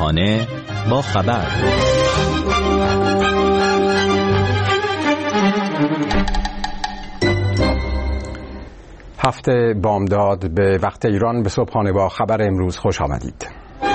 صبحانه با خبر. هفته بامداد به وقت ایران به صبحانه با خبر امروز خوش آمدید.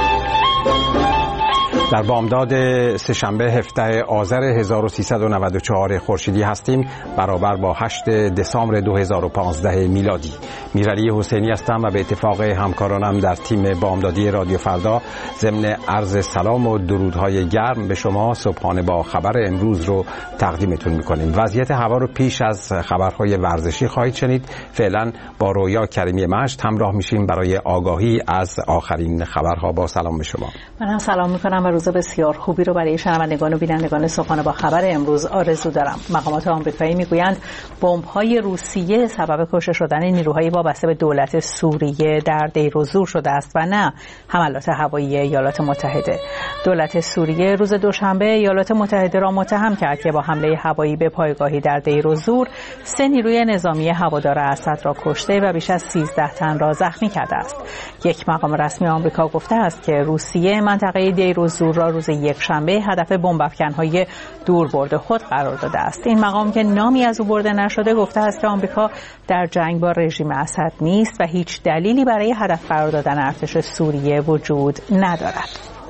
در بامداد سه‌شنبه 17 آذر 1394 خورشیدی هستیم، برابر با 8 دسامبر 2015 میلادی. میرعلی حسینی هستم و به اتفاق همکارانم در تیم بامدادی رادیو فردا ضمن عرض سلام و درودهای گرم به شما صبحانه با خبر امروز رو تقدیمتون میکنیم. وضعیت هوا رو پیش از خبرهای ورزشی خواهید شنید. فعلا با رویا کریمی مجد همراه میشیم برای آگاهی از آخرین خبرها. با سلام به شما. من هم سلام میکنم و روز بسیار خوبی رو برای شنوندگان و بینندگان صبحانه با خبر امروز آرزو دارم. مقامات آمریکایی میگویند بمب‌های روسیه سبب کشته شدن نیروهای وابسته به دولت سوریه در دیر و زور شده است و نه حملات هوایی ایالات متحده. دولت سوریه روز دوشنبه ایالات متحده را متهم کرد که با حمله هوایی به پایگاهی در دیر و زور 3 نیروی نظامی هوادار اسد را کشته و بیش از 13 تن را زخمی کرده است. یک مقام رسمی آمریکا گفته است که روسیه منطقه دیر و زور را روز یکشنبه هدف بمب‌افکن‌های دوربرد خود قرار داده است. این مقام که نامی از او برده نشده گفته است که آمریکا در جنگ با رژیم اسد نیست و هیچ دلیلی برای هدف قرار دادن ارتش سوریه وجود ندارد.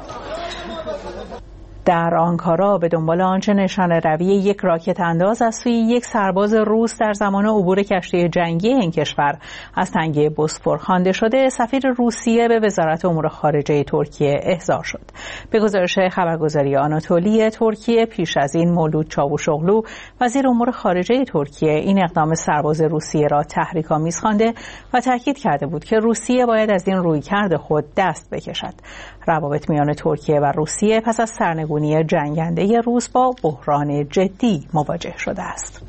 در آنکارا به دنبال آنچه نشانه روی یک راکت انداز از سوی یک سرباز روس در زمان عبور کشتی جنگی این کشور از تنگه بوسفور خوانده شده، سفیر روسیه به وزارت امور خارجه ترکیه احضار شد. به گزارش خبرگزاری آناتولی ترکیه، پیش از این مولود چاوشوغلو وزیر امور خارجه ترکیه این اقدام سرباز روسیه را تحریک‌آمیز خوانده و تاکید کرده بود که روسیه باید از این رویکرد خود دست بکشد. روابط میان ترکیه و روسیه پس از سرنگونی جنگنده روس با بحران جدی مواجه شده است.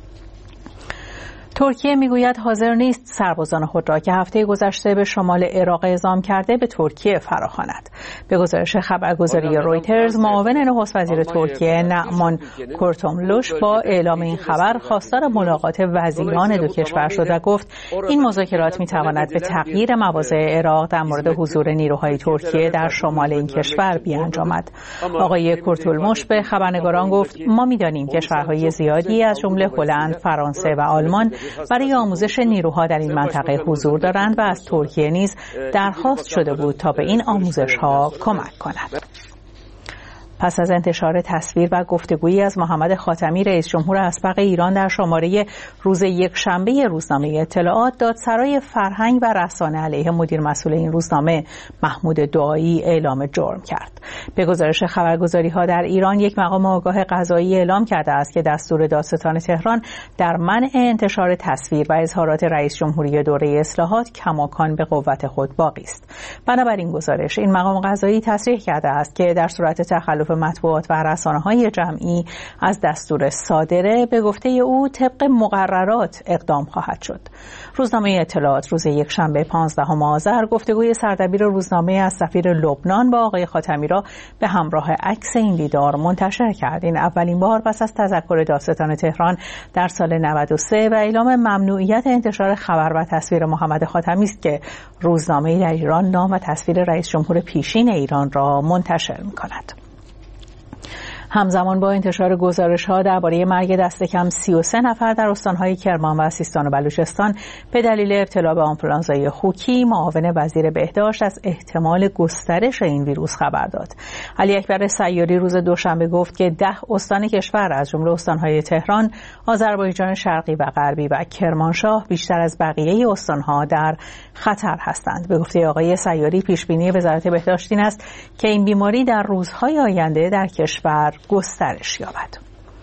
ترکیه میگوید حاضر نیست سربازان خود را که هفته گذشته به شمال عراق اعزام کرده به ترکیه فراخواند. به گزارش خبرگزاری رویترز، معاون نخست وزیر ترکیه نعمان کورتولموش با اعلام این خبر خواستار ملاقات وزیران دو کشور شد و گفت این مذاکرات میتواند به تغییر مواضع عراق در مورد حضور نیروهای ترکیه در شمال این کشور بیانجامد. آقای کورتولموش به خبرنگاران گفت ما میدانیم کشورهای زیادی از جمله هلند، فرانسه و آلمان برای آموزش نیروها در این منطقه حضور دارند و از ترکیه نیز درخواست شده بود تا به این آموزش‌ها کمک کند. پس از انتشار تصویر و گفتگویی از محمد خاتمی رئیس جمهور اسبق ایران در شماره روز یکشنبه روزنامه اطلاعات، دادسرای فرهنگ و رسانه علیه مدیر مسئول این روزنامه محمود دعایی اعلام جرم کرد. به گزارش خبرگزاری‌ها در ایران، یک مقام آگاه قضایی اعلام کرده است که دستور دادستان تهران در منع انتشار تصویر و اظهارات رئیس جمهوری دوره اصلاحات کماکان به قوت خود باقی است. بنابراین گزارش این مقام قضایی تصریح کرده است که در صورت تخلف مطبوعات و رسانه‌های جمعی از دستور صادره، به گفته او طبق مقررات اقدام خواهد شد. روزنامه اطلاعات روز یکشنبه 15 آذر گفتگوی سردبیر روزنامه از سفیر لبنان با آقای خاتمی را به همراه عکس این دیدار منتشر کرد. این اولین بار پس از تذکر دادستان تهران در سال 93 و اعلام ممنوعیت انتشار خبر و تصویر محمد خاتمی است که روزنامه در ایران نام و تصویر رئیس جمهور پیشین ایران را منتشر می‌کند. همزمان با انتشار گزارش‌ها درباره مرگ دست کم 33 نفر در استان‌های کرمان و سیستان و بلوچستان به دلیل ابتلا به آنفولانزای خوکی، معاون وزیر بهداشت از احتمال گسترش این ویروس خبر داد. علی اکبر سیاری روز دوشنبه گفت که 10 استان کشور از جمله استان‌های تهران، آذربایجان شرقی و غربی و کرمانشاه بیشتر از بقیه استان‌ها در خطر هستند. به گفته آقای سیاری، پیشبینی وزارت بهداشت این است که این بیماری در روزهای آینده در کشور گسترش یابد.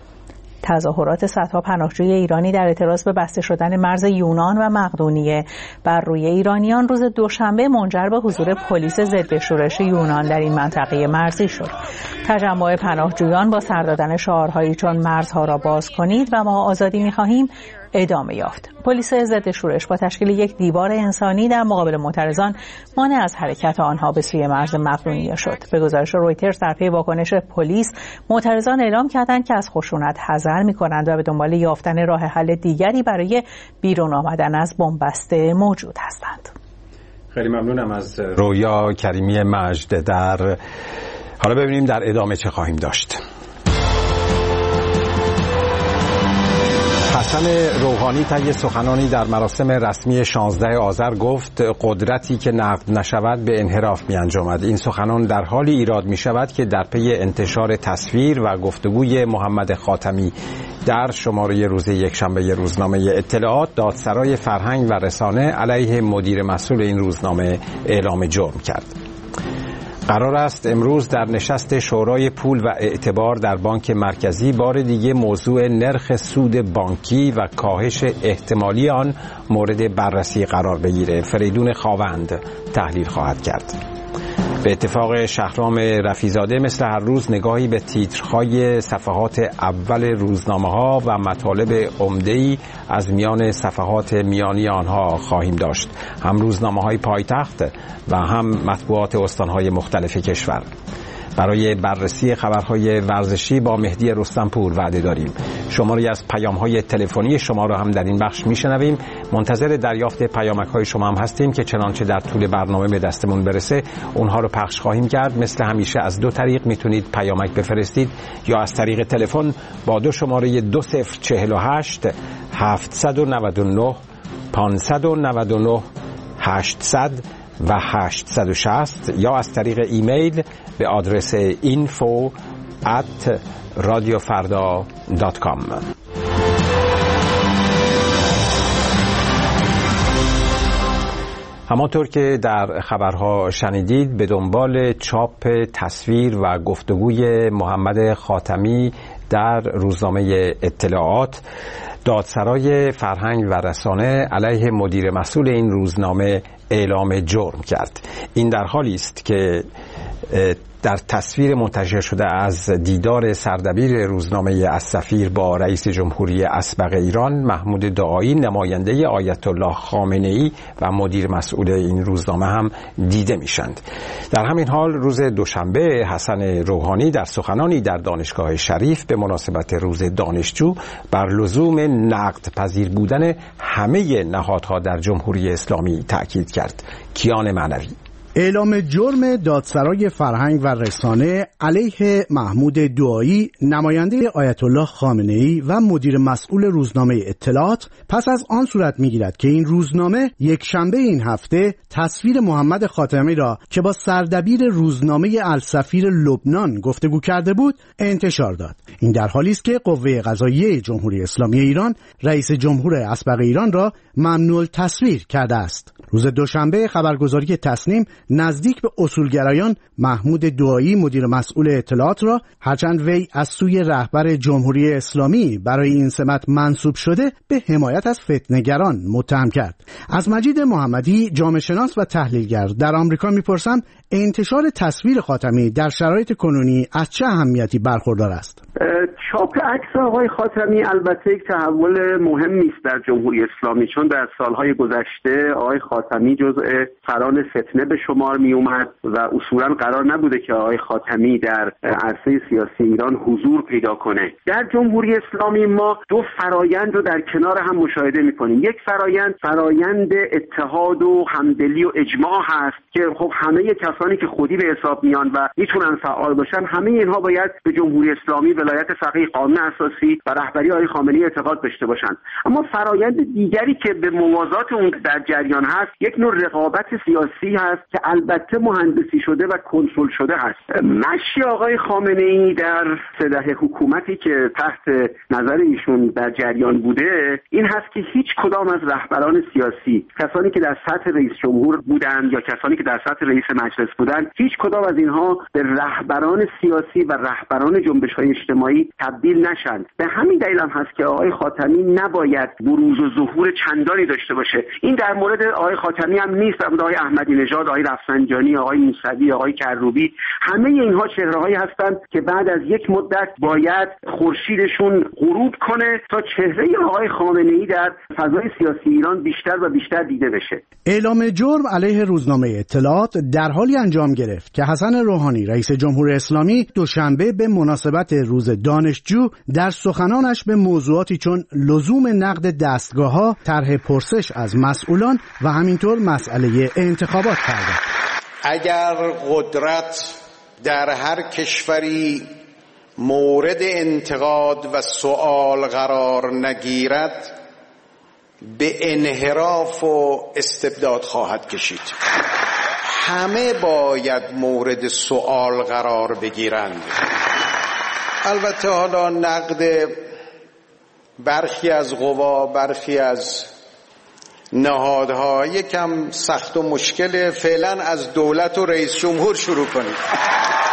تظاهرات صدها پناهجوی ایرانی در اعتراض به بسته شدن مرز یونان و مقدونیه بر روی ایرانیان روز دوشنبه منجر به حضور پلیس ضد شورش یونان در این منطقه مرزی شد. تجمع پناهجویان با سر دادن شعارهایی چون مرزها را باز کنید و ما آزادی می‌خواهیم ادامه یافت. پلیس ضد شورش با تشکیل یک دیوار انسانی در مقابل معترضان مانع از حرکت آنها به سوی مرز مقدونیه شد. به گزارش رویترز، در پی واکنش پلیس، معترضان اعلام کردند که از خشونت حذر می‌کنند و به دنبال یافتن راه حل دیگری برای بیرون آمدن از بنبست موجود هستند. خیلی ممنونم از رویا کریمی مجد. حالا ببینیم در ادامه چه خواهیم داشت. حسن روحانی طی سخنانی در مراسم رسمی 16 آذر گفت قدرتی که نقد نشود به انحراف می انجامد. این سخنان در حالی ایراد می شود که در پی انتشار تصویر و گفتگوی محمد خاتمی در شماره روز یکشنبه روزنامه اطلاعات، دادسرای فرهنگ و رسانه علیه مدیر مسئول این روزنامه اعلام جرم کرد. قرار است امروز در نشست شورای پول و اعتبار در بانک مرکزی بار دیگه موضوع نرخ سود بانکی و کاهش احتمالی آن مورد بررسی قرار بگیره. فریدون خاوند تحلیل خواهد کرد. به اتفاق شهرام رفیزاده مثل هر روز نگاهی به تیترهای صفحات اول روزنامه‌ها و مطالب عمده‌ای از میان صفحات میانی آنها خواهیم داشت، هم روزنامه‌های پایتخت و هم مطبوعات استان‌های مختلف کشور. برای بررسی خبرهای ورزشی با مهدی رستمپور وعده داریم. شماری از پیام‌های تلفنی شما را هم در این بخش میشنویم. منتظر دریافت پیامک‌های شما هم هستیم که چنانچه در طول برنامه به دستمون برسه اونها رو پخش خواهیم کرد. مثل همیشه از دو طریق میتونید پیامک بفرستید، یا از طریق تلفن با دو شماره 2048 799 599 800 و 860 یا از طریق ایمیل به آدرس info@radiofarda.com. همانطور که در خبرها شنیدید، به دنبال چاپ تصویر و گفتگوی محمد خاتمی در روزنامه اطلاعات، دادسرای فرهنگ و رسانه علیه مدیر مسئول این روزنامه اعلام جرم کرد. این در حالی است که در تصویر منتشر شده از دیدار سردبیر روزنامه السفیر با رئیس جمهوری اسبق ایران محمود دعایی، نماینده آیت الله خامنه‌ای و مدیر مسئول این روزنامه هم دیده میشند. در همین حال روز دوشنبه حسن روحانی در سخنانی در دانشگاه شریف به مناسبت روز دانشجو بر لزوم نقد پذیر بودن همه نهادها در جمهوری اسلامی تأکید کرد. کیان معنوی. اعلام جرم دادسرای فرهنگ و رسانه علیه محمود دعایی، نماینده آیت الله خامنه‌ای و مدیر مسئول روزنامه اطلاعات پس از آن صورت می‌گیرد که این روزنامه یک شنبه این هفته تصویر محمد خاتمی را که با سردبیر روزنامه السفیر لبنان گفتگو کرده بود انتشار داد. این در حالی است که قوه قضاییه جمهوری اسلامی ایران رئیس جمهور اسبق ایران را ممنوع التصویر کرده است. روز دوشنبه خبرگزاری تصنیم نزدیک به اصولگرایان محمود دعایی، مدیر مسئول اطلاعات را، هرچند وی از سوی رهبر جمهوری اسلامی برای این سمت منصوب شده، به حمایت از فتنه‌گران متهم کرد. از مجید محمدی، جامعه شناس و تحلیلگر در آمریکا میپرسم انتشار تصویر خاتمی در شرایط کنونی از چه اهمیتی برخوردار است؟ چاپ عکس آقای خاتمی البته یک تحول مهمی است در جمهوری اسلامی، چون در سالهای گذشته آقای خاتمی جزء سران فتنه به شمار می اومد و اصولا قرار نبوده که آقای خاتمی در عرصه سیاسی ایران حضور پیدا کنه. در جمهوری اسلامی ما دو فرایند رو در کنار هم مشاهده می‌کنیم. یک فرایند اتحاد و همدلی و اجماع هست که خب همه کسانی که خودی به حساب میان و میتونن فعال باشن، همه اینها باید به جمهوری اسلامی ولایت فقیه، قانون اساسی و رهبری آقای خامنه‌ای اعتقاد داشته باشند. اما فرایند دیگری که به موازات اون در جریان هست، یک نوع رقابت سیاسی هست که البته مهندسی شده و کنترل شده هست. مشی آقای خامنه‌ای در 3 دهه حکومتی که تحت نظر ایشون در جریان بوده این هست که هیچ کدام از رهبران سیاسی، کسانی که در سطح رئیس جمهور بودند یا کسانی که در سطح رئیس مجلس بودند، هیچ کدام از اینها به رهبران سیاسی و رهبران جنبش‌های اجتماعی تبدیل نشند. به همین دلیل هم هست که آقای خاتمی نباید بروز و ظهور چندانی داشته باشه. این در مورد آقای خاتمی هم نیست، در مورد آقای احمدی نژاد، آقای رفسنجانی، آقای موسوی، آقای کروبی، همه اینها چهره‌هایی هستند که بعد از یک مدت باید خورشیدشون غروب کنه تا چهره آقای خامنه‌ای در فضای سیاسی ایران بیشتر و بیشتر دیده بشه. اعلام جرم علیه روزنامه اطلاعات در حالی انجام گرفت که حسن روحانی، رئیس جمهور اسلامی، دوشنبه به مناسبت روز دانشجو در سخنانش به موضوعاتی چون لزوم نقد دستگاه‌ها، طرح پرسش از مسئولان و همین همینطور مسئله انتخابات پرداخت. اگر قدرت در هر کشوری مورد انتقاد و سؤال قرار نگیرد به انحراف و استبداد خواهد کشید. همه باید مورد سؤال قرار بگیرند. البته حالا نقد برخی از قوا، برخی از نهادها یکم سخت و مشکل. فعلا از دولت و رئیس جمهور شروع کنید.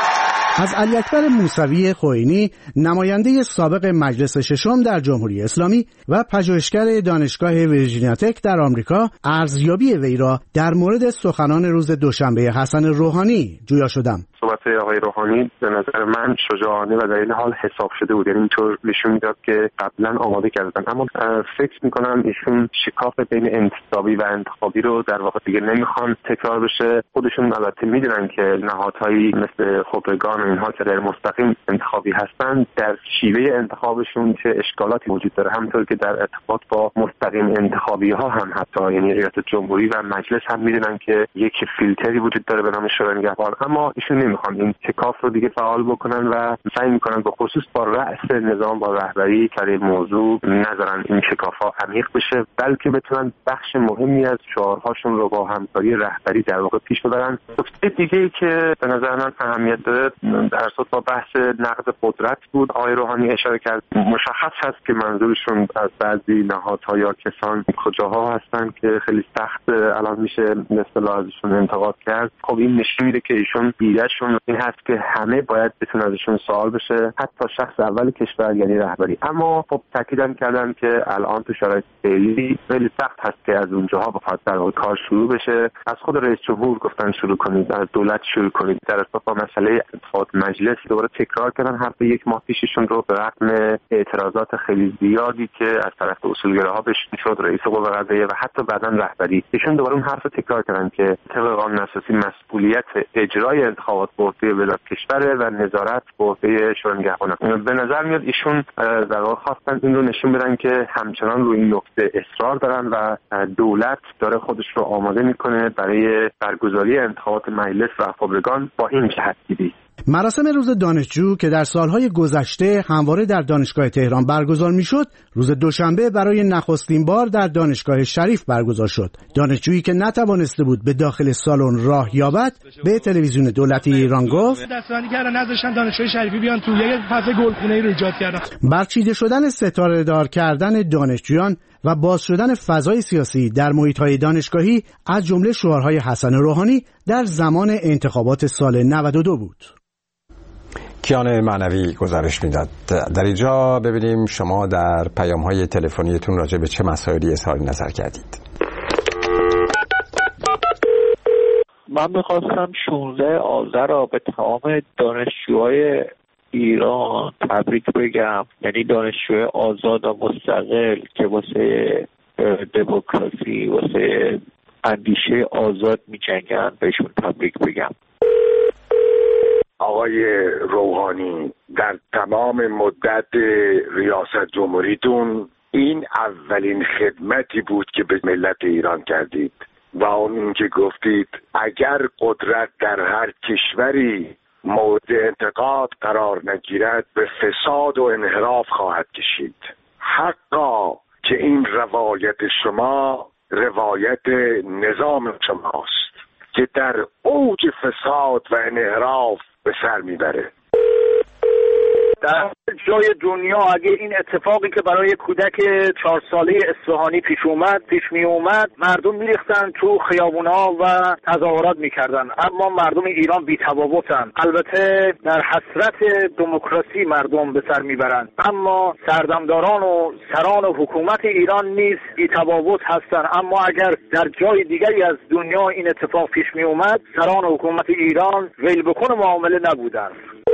از علی اکبر موسوی خوئینی، نماینده سابق مجلس ششم در جمهوری اسلامی و پژوهشگر دانشگاه ویرجینیا تک در آمریکا، ارزیابی وی را در مورد سخنان روز دوشنبه حسن روحانی جویا شدم. صحبت آقای روحانی به نظر من شجاعانه و در این حال حساب شده بود، یعنی اینطور نشون میداد که قبلا آماده کردن، اما فکر میکنم ایشون شکاف بین انتخابی و انتخابی رو در واقع دیگه نمیخوان تکرار بشه. خودشون البته میدونن که نهادهایی مثل خبرگان و اینها که غیر مستقیم انتخابی هستن در شیوه انتخابشون چه اشکالاتی وجود داره، همونطور که در ارتباط با مستقیم انتخابی ها هم حتی یعنی ریاست جمهوری و مجلس هم میدونن که یک فیلتری وجود داره به نام شورای نگهبان، اما ایشون میخوان این شکاف رو دیگه فعال بکنن و سعی میکنن به خصوص با رأس نظام، با رهبری سر این موضوع نذارن این شکاف‌ها عمیق بشه، بلکه بتونن بخش مهمی از شعارهاشون رو با همکاری رهبری در واقع پیش ببرن. نکته دیگه‌ای که به نظر من اهمیت داره در ارتباط با بحث نقد قدرت بود. آقای روحانی اشاره کرد مشخص هست که منظورشون از بعضی نهادها یا کسان کجاها هستن که خیلی سخت الان میشه به اصطلاح ازشون انتقاد کرد. خب این نشون میده که ایشون ایدهشون این هست که همه باید بتونن ازشون سوال بشه، حتی شخص اول کشور یعنی رهبری. اما خب تاکید کردن که الان تو شرایط فعلی خیلی سخت هست که از اونجاها بخواد در واقع کار شروع بشه. از خود رئیس جمهور گفتن شروع کنید، از دولت شروع کنید. در ارتباط با مسئله انتخابات مجلس دوباره تکرار کردن حرف یک ماه پیششون رو به رغم اعتراضات خیلی زیادی که از طرف اصولگراها بهش میشد، رئیس قوه قضاییه و حتی بعداً رهبری، ایشون دوباره اون حرف تکرار کردن که طبق قانون اساسی مسئولیت اجرای انتخابات به عهده ولایت کشور و نظارت به عهده شورای نگهبان. به نظر میاد ایشون در واقع خواستن این رو نشون بدن که همچنان روی این نکته اصرار دارن و دولت داره خودش رو آماده میکنه برای برگزاری انتخابات مجلس و خبرگان با این جهتگیری. مراسم روز دانشجو که در سالهای گذشته همواره در دانشگاه تهران برگزار میشد، روز دوشنبه برای نخستین بار در دانشگاه شریف برگزار شد. دانشجویی که نتوانسته بود به داخل سالن راه یابد به تلویزیون دولتی ایران گفت دستبندی کردن، نذاشتن دانشجوی شریفی بیان تو، یک فضا گلخونه‌ای رو ایجاد کردن. برچیده شدن ستاره دار کردن دانشجویان و باز شدن فضای سیاسی در محیط‌های دانشگاهی از جمله شعارهای حسن روحانی در زمان انتخابات سال 92 بود. کیان معنوی گزارش میداد. در اینجا ببینیم شما در پیام‌های تلفنیتون راجع به چه مسائلی اظهار نظر کردید. من می‌خواستم 16 آذر را به تمام دانشجوهای ایران تبریک بگم، یعنی دانشجوی آزاد و مستقل که واسه دموکراسی، واسه اندیشه آزاد می‌جنگن، بهشون تبریک بگم. آقای روحانی، در تمام مدت ریاست جمهوریتون این اولین خدمتی بود که به ملت ایران کردید و اون که گفتید اگر قدرت در هر کشوری مورد انتقاد قرار نگیرد به فساد و انحراف خواهد کشید. حقا که این روایت شما روایت نظام شماست که در اوج فساد و انحراف به سر میبره. در جای دنیا اگه این اتفاقی که برای کودک 4 ساله اصفهانی پیش می اومد، مردم میریختن تو خیابونا و تظاهرات میکردن، اما مردم ایران بی‌تفاوتن. البته در حسرت دموکراسی مردم به سر میبرند، اما سردمداران و سران حکومت ایران نیز بی‌تفاوت هستن. اما اگر در جای دیگری از دنیا این اتفاق پیش می اومد، سران حکومت ایران ویلبکن معامله نبودند.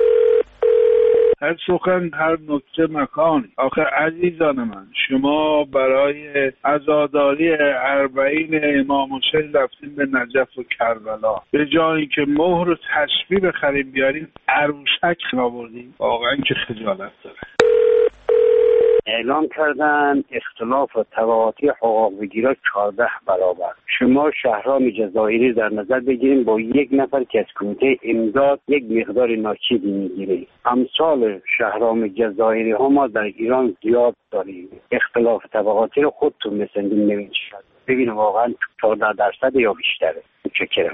هر سخن هر نکته مکان. آخه عزیزان من، شما برای عزاداری 40 امام حسین رفتیم به نجف و کربلا، به جایی که مهر و تسبیح بخریم بیاریم عروسک آوردیم. واقعا که خجالت داره. اعلام کردن اختلاف طبقاتی حقوق بگیرا 14 برابر. شما شهرام جزایری در نظر بگیریم با یک نفر که از کمیته امداد یک مقدار ناچیزی میگیره. امثال شهرام جزایری ها ما در ایران زیاد داریم. اختلاف طبقاتی رو خودتون مثندین نمید شد ببینم واقعا 14% یا بیشتره. متشکرم.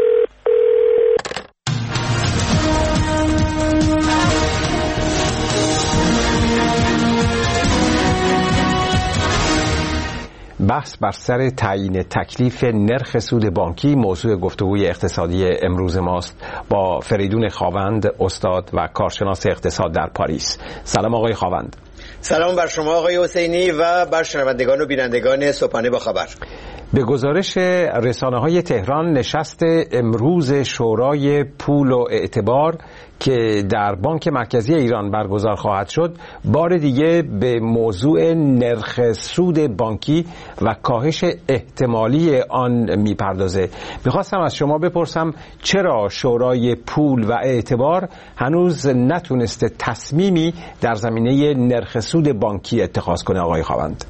بحث بر سر تعیین تکلیف نرخ سود بانکی موضوع گفتگوی اقتصادی امروز ماست با فریدون خاوند، استاد و کارشناس اقتصاد در پاریس. سلام آقای خاوند. سلام بر شما آقای حسینی و بر شنوندگان و بینندگان صبحانه با خبر. به گزارش رسانه‌های تهران، نشست امروز شورای پول و اعتبار که در بانک مرکزی ایران برگزار خواهد شد بار دیگه به موضوع نرخ سود بانکی و کاهش احتمالی آن میپردازه. میخواستم از شما بپرسم چرا شورای پول و اعتبار هنوز نتونسته تصمیمی در زمینه نرخ سود بانکی اتخاذ کنه آقای خاوند؟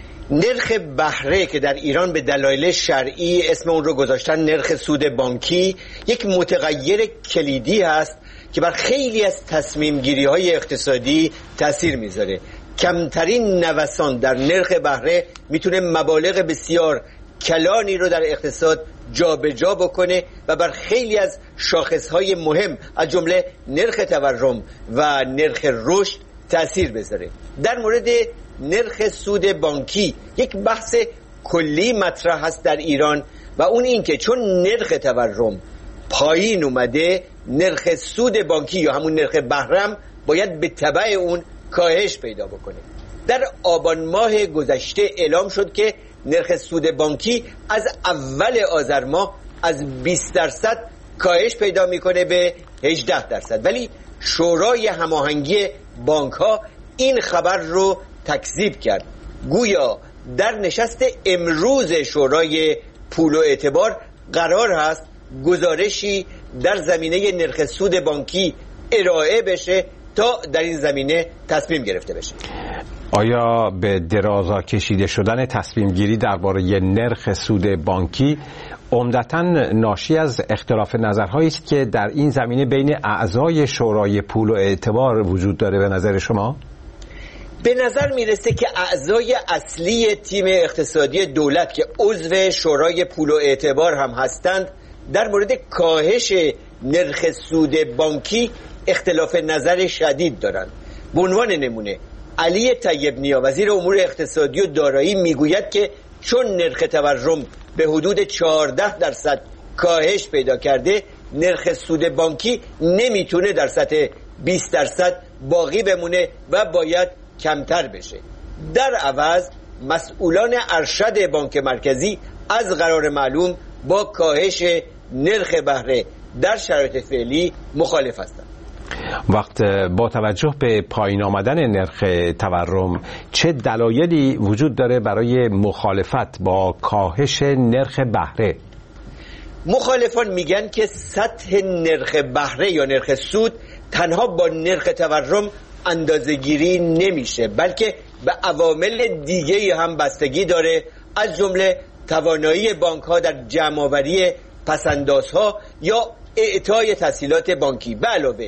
نرخ بهره که در ایران به دلایل شرعی اسم اون رو گذاشتن نرخ سود بانکی، یک متغیر کلیدی هست که بر خیلی از تصمیم گیری های اقتصادی تأثیر میذاره. کمترین نوسان در نرخ بهره میتونه مبالغ بسیار کلانی رو در اقتصاد جابجا بکنه و بر خیلی از شاخصهای مهم از جمله نرخ تورم و نرخ رشد تأثیر بذاره. در مورد نرخ سود بانکی یک بحث کلی مطرح هست در ایران و اون این که چون نرخ تورم پایین اومده، نرخ سود بانکی یا همون نرخ بهره باید به تبع اون کاهش پیدا بکنه. در آبان ماه گذشته اعلام شد که نرخ سود بانکی از اول آذر ماه از 20% کاهش پیدا میکنه به 18%، ولی شورای هماهنگی بانک ها این خبر رو تکذیب کرد. گویا در نشست امروز شورای پول و اعتبار قرار هست گزارشی در زمینه نرخ سود بانکی ارائه بشه تا در این زمینه تصمیم گرفته بشه. آیا به درازا کشیده شدن تصمیم گیری درباره نرخ سود بانکی عمدتاً ناشی از اختلاف نظرهایی است که در این زمینه بین اعضای شورای پول و اعتبار وجود داره به نظر شما؟ به نظر میرسه که اعضای اصلی تیم اقتصادی دولت که عضو شورای پول و اعتبار هم هستند در مورد کاهش نرخ سود بانکی اختلاف نظر شدید دارند. به عنوان نمونه علی طیب نیا وزیر امور اقتصادی و دارایی میگوید که چون نرخ تورم به حدود 14% کاهش پیدا کرده، نرخ سود بانکی نمیتونه در سطح 20% باقی بمونه و باید کمتر بشه. در عوض مسئولان ارشد بانک مرکزی از قرار معلوم با کاهش نرخ بهره در شرایط فعلی مخالف هستند. وقت با توجه به پایین آمدن نرخ تورم چه دلایلی وجود داره برای مخالفت با کاهش نرخ بهره؟ مخالفان میگن که سطح نرخ بهره یا نرخ سود تنها با نرخ تورم اندازه‌گیری نمیشه، بلکه به عوامل دیگه هم بستگی داره، از جمله توانایی بانک ها در جمع‌آوری پس‌اندازها یا اعطای تسهیلات بانکی. به علاوه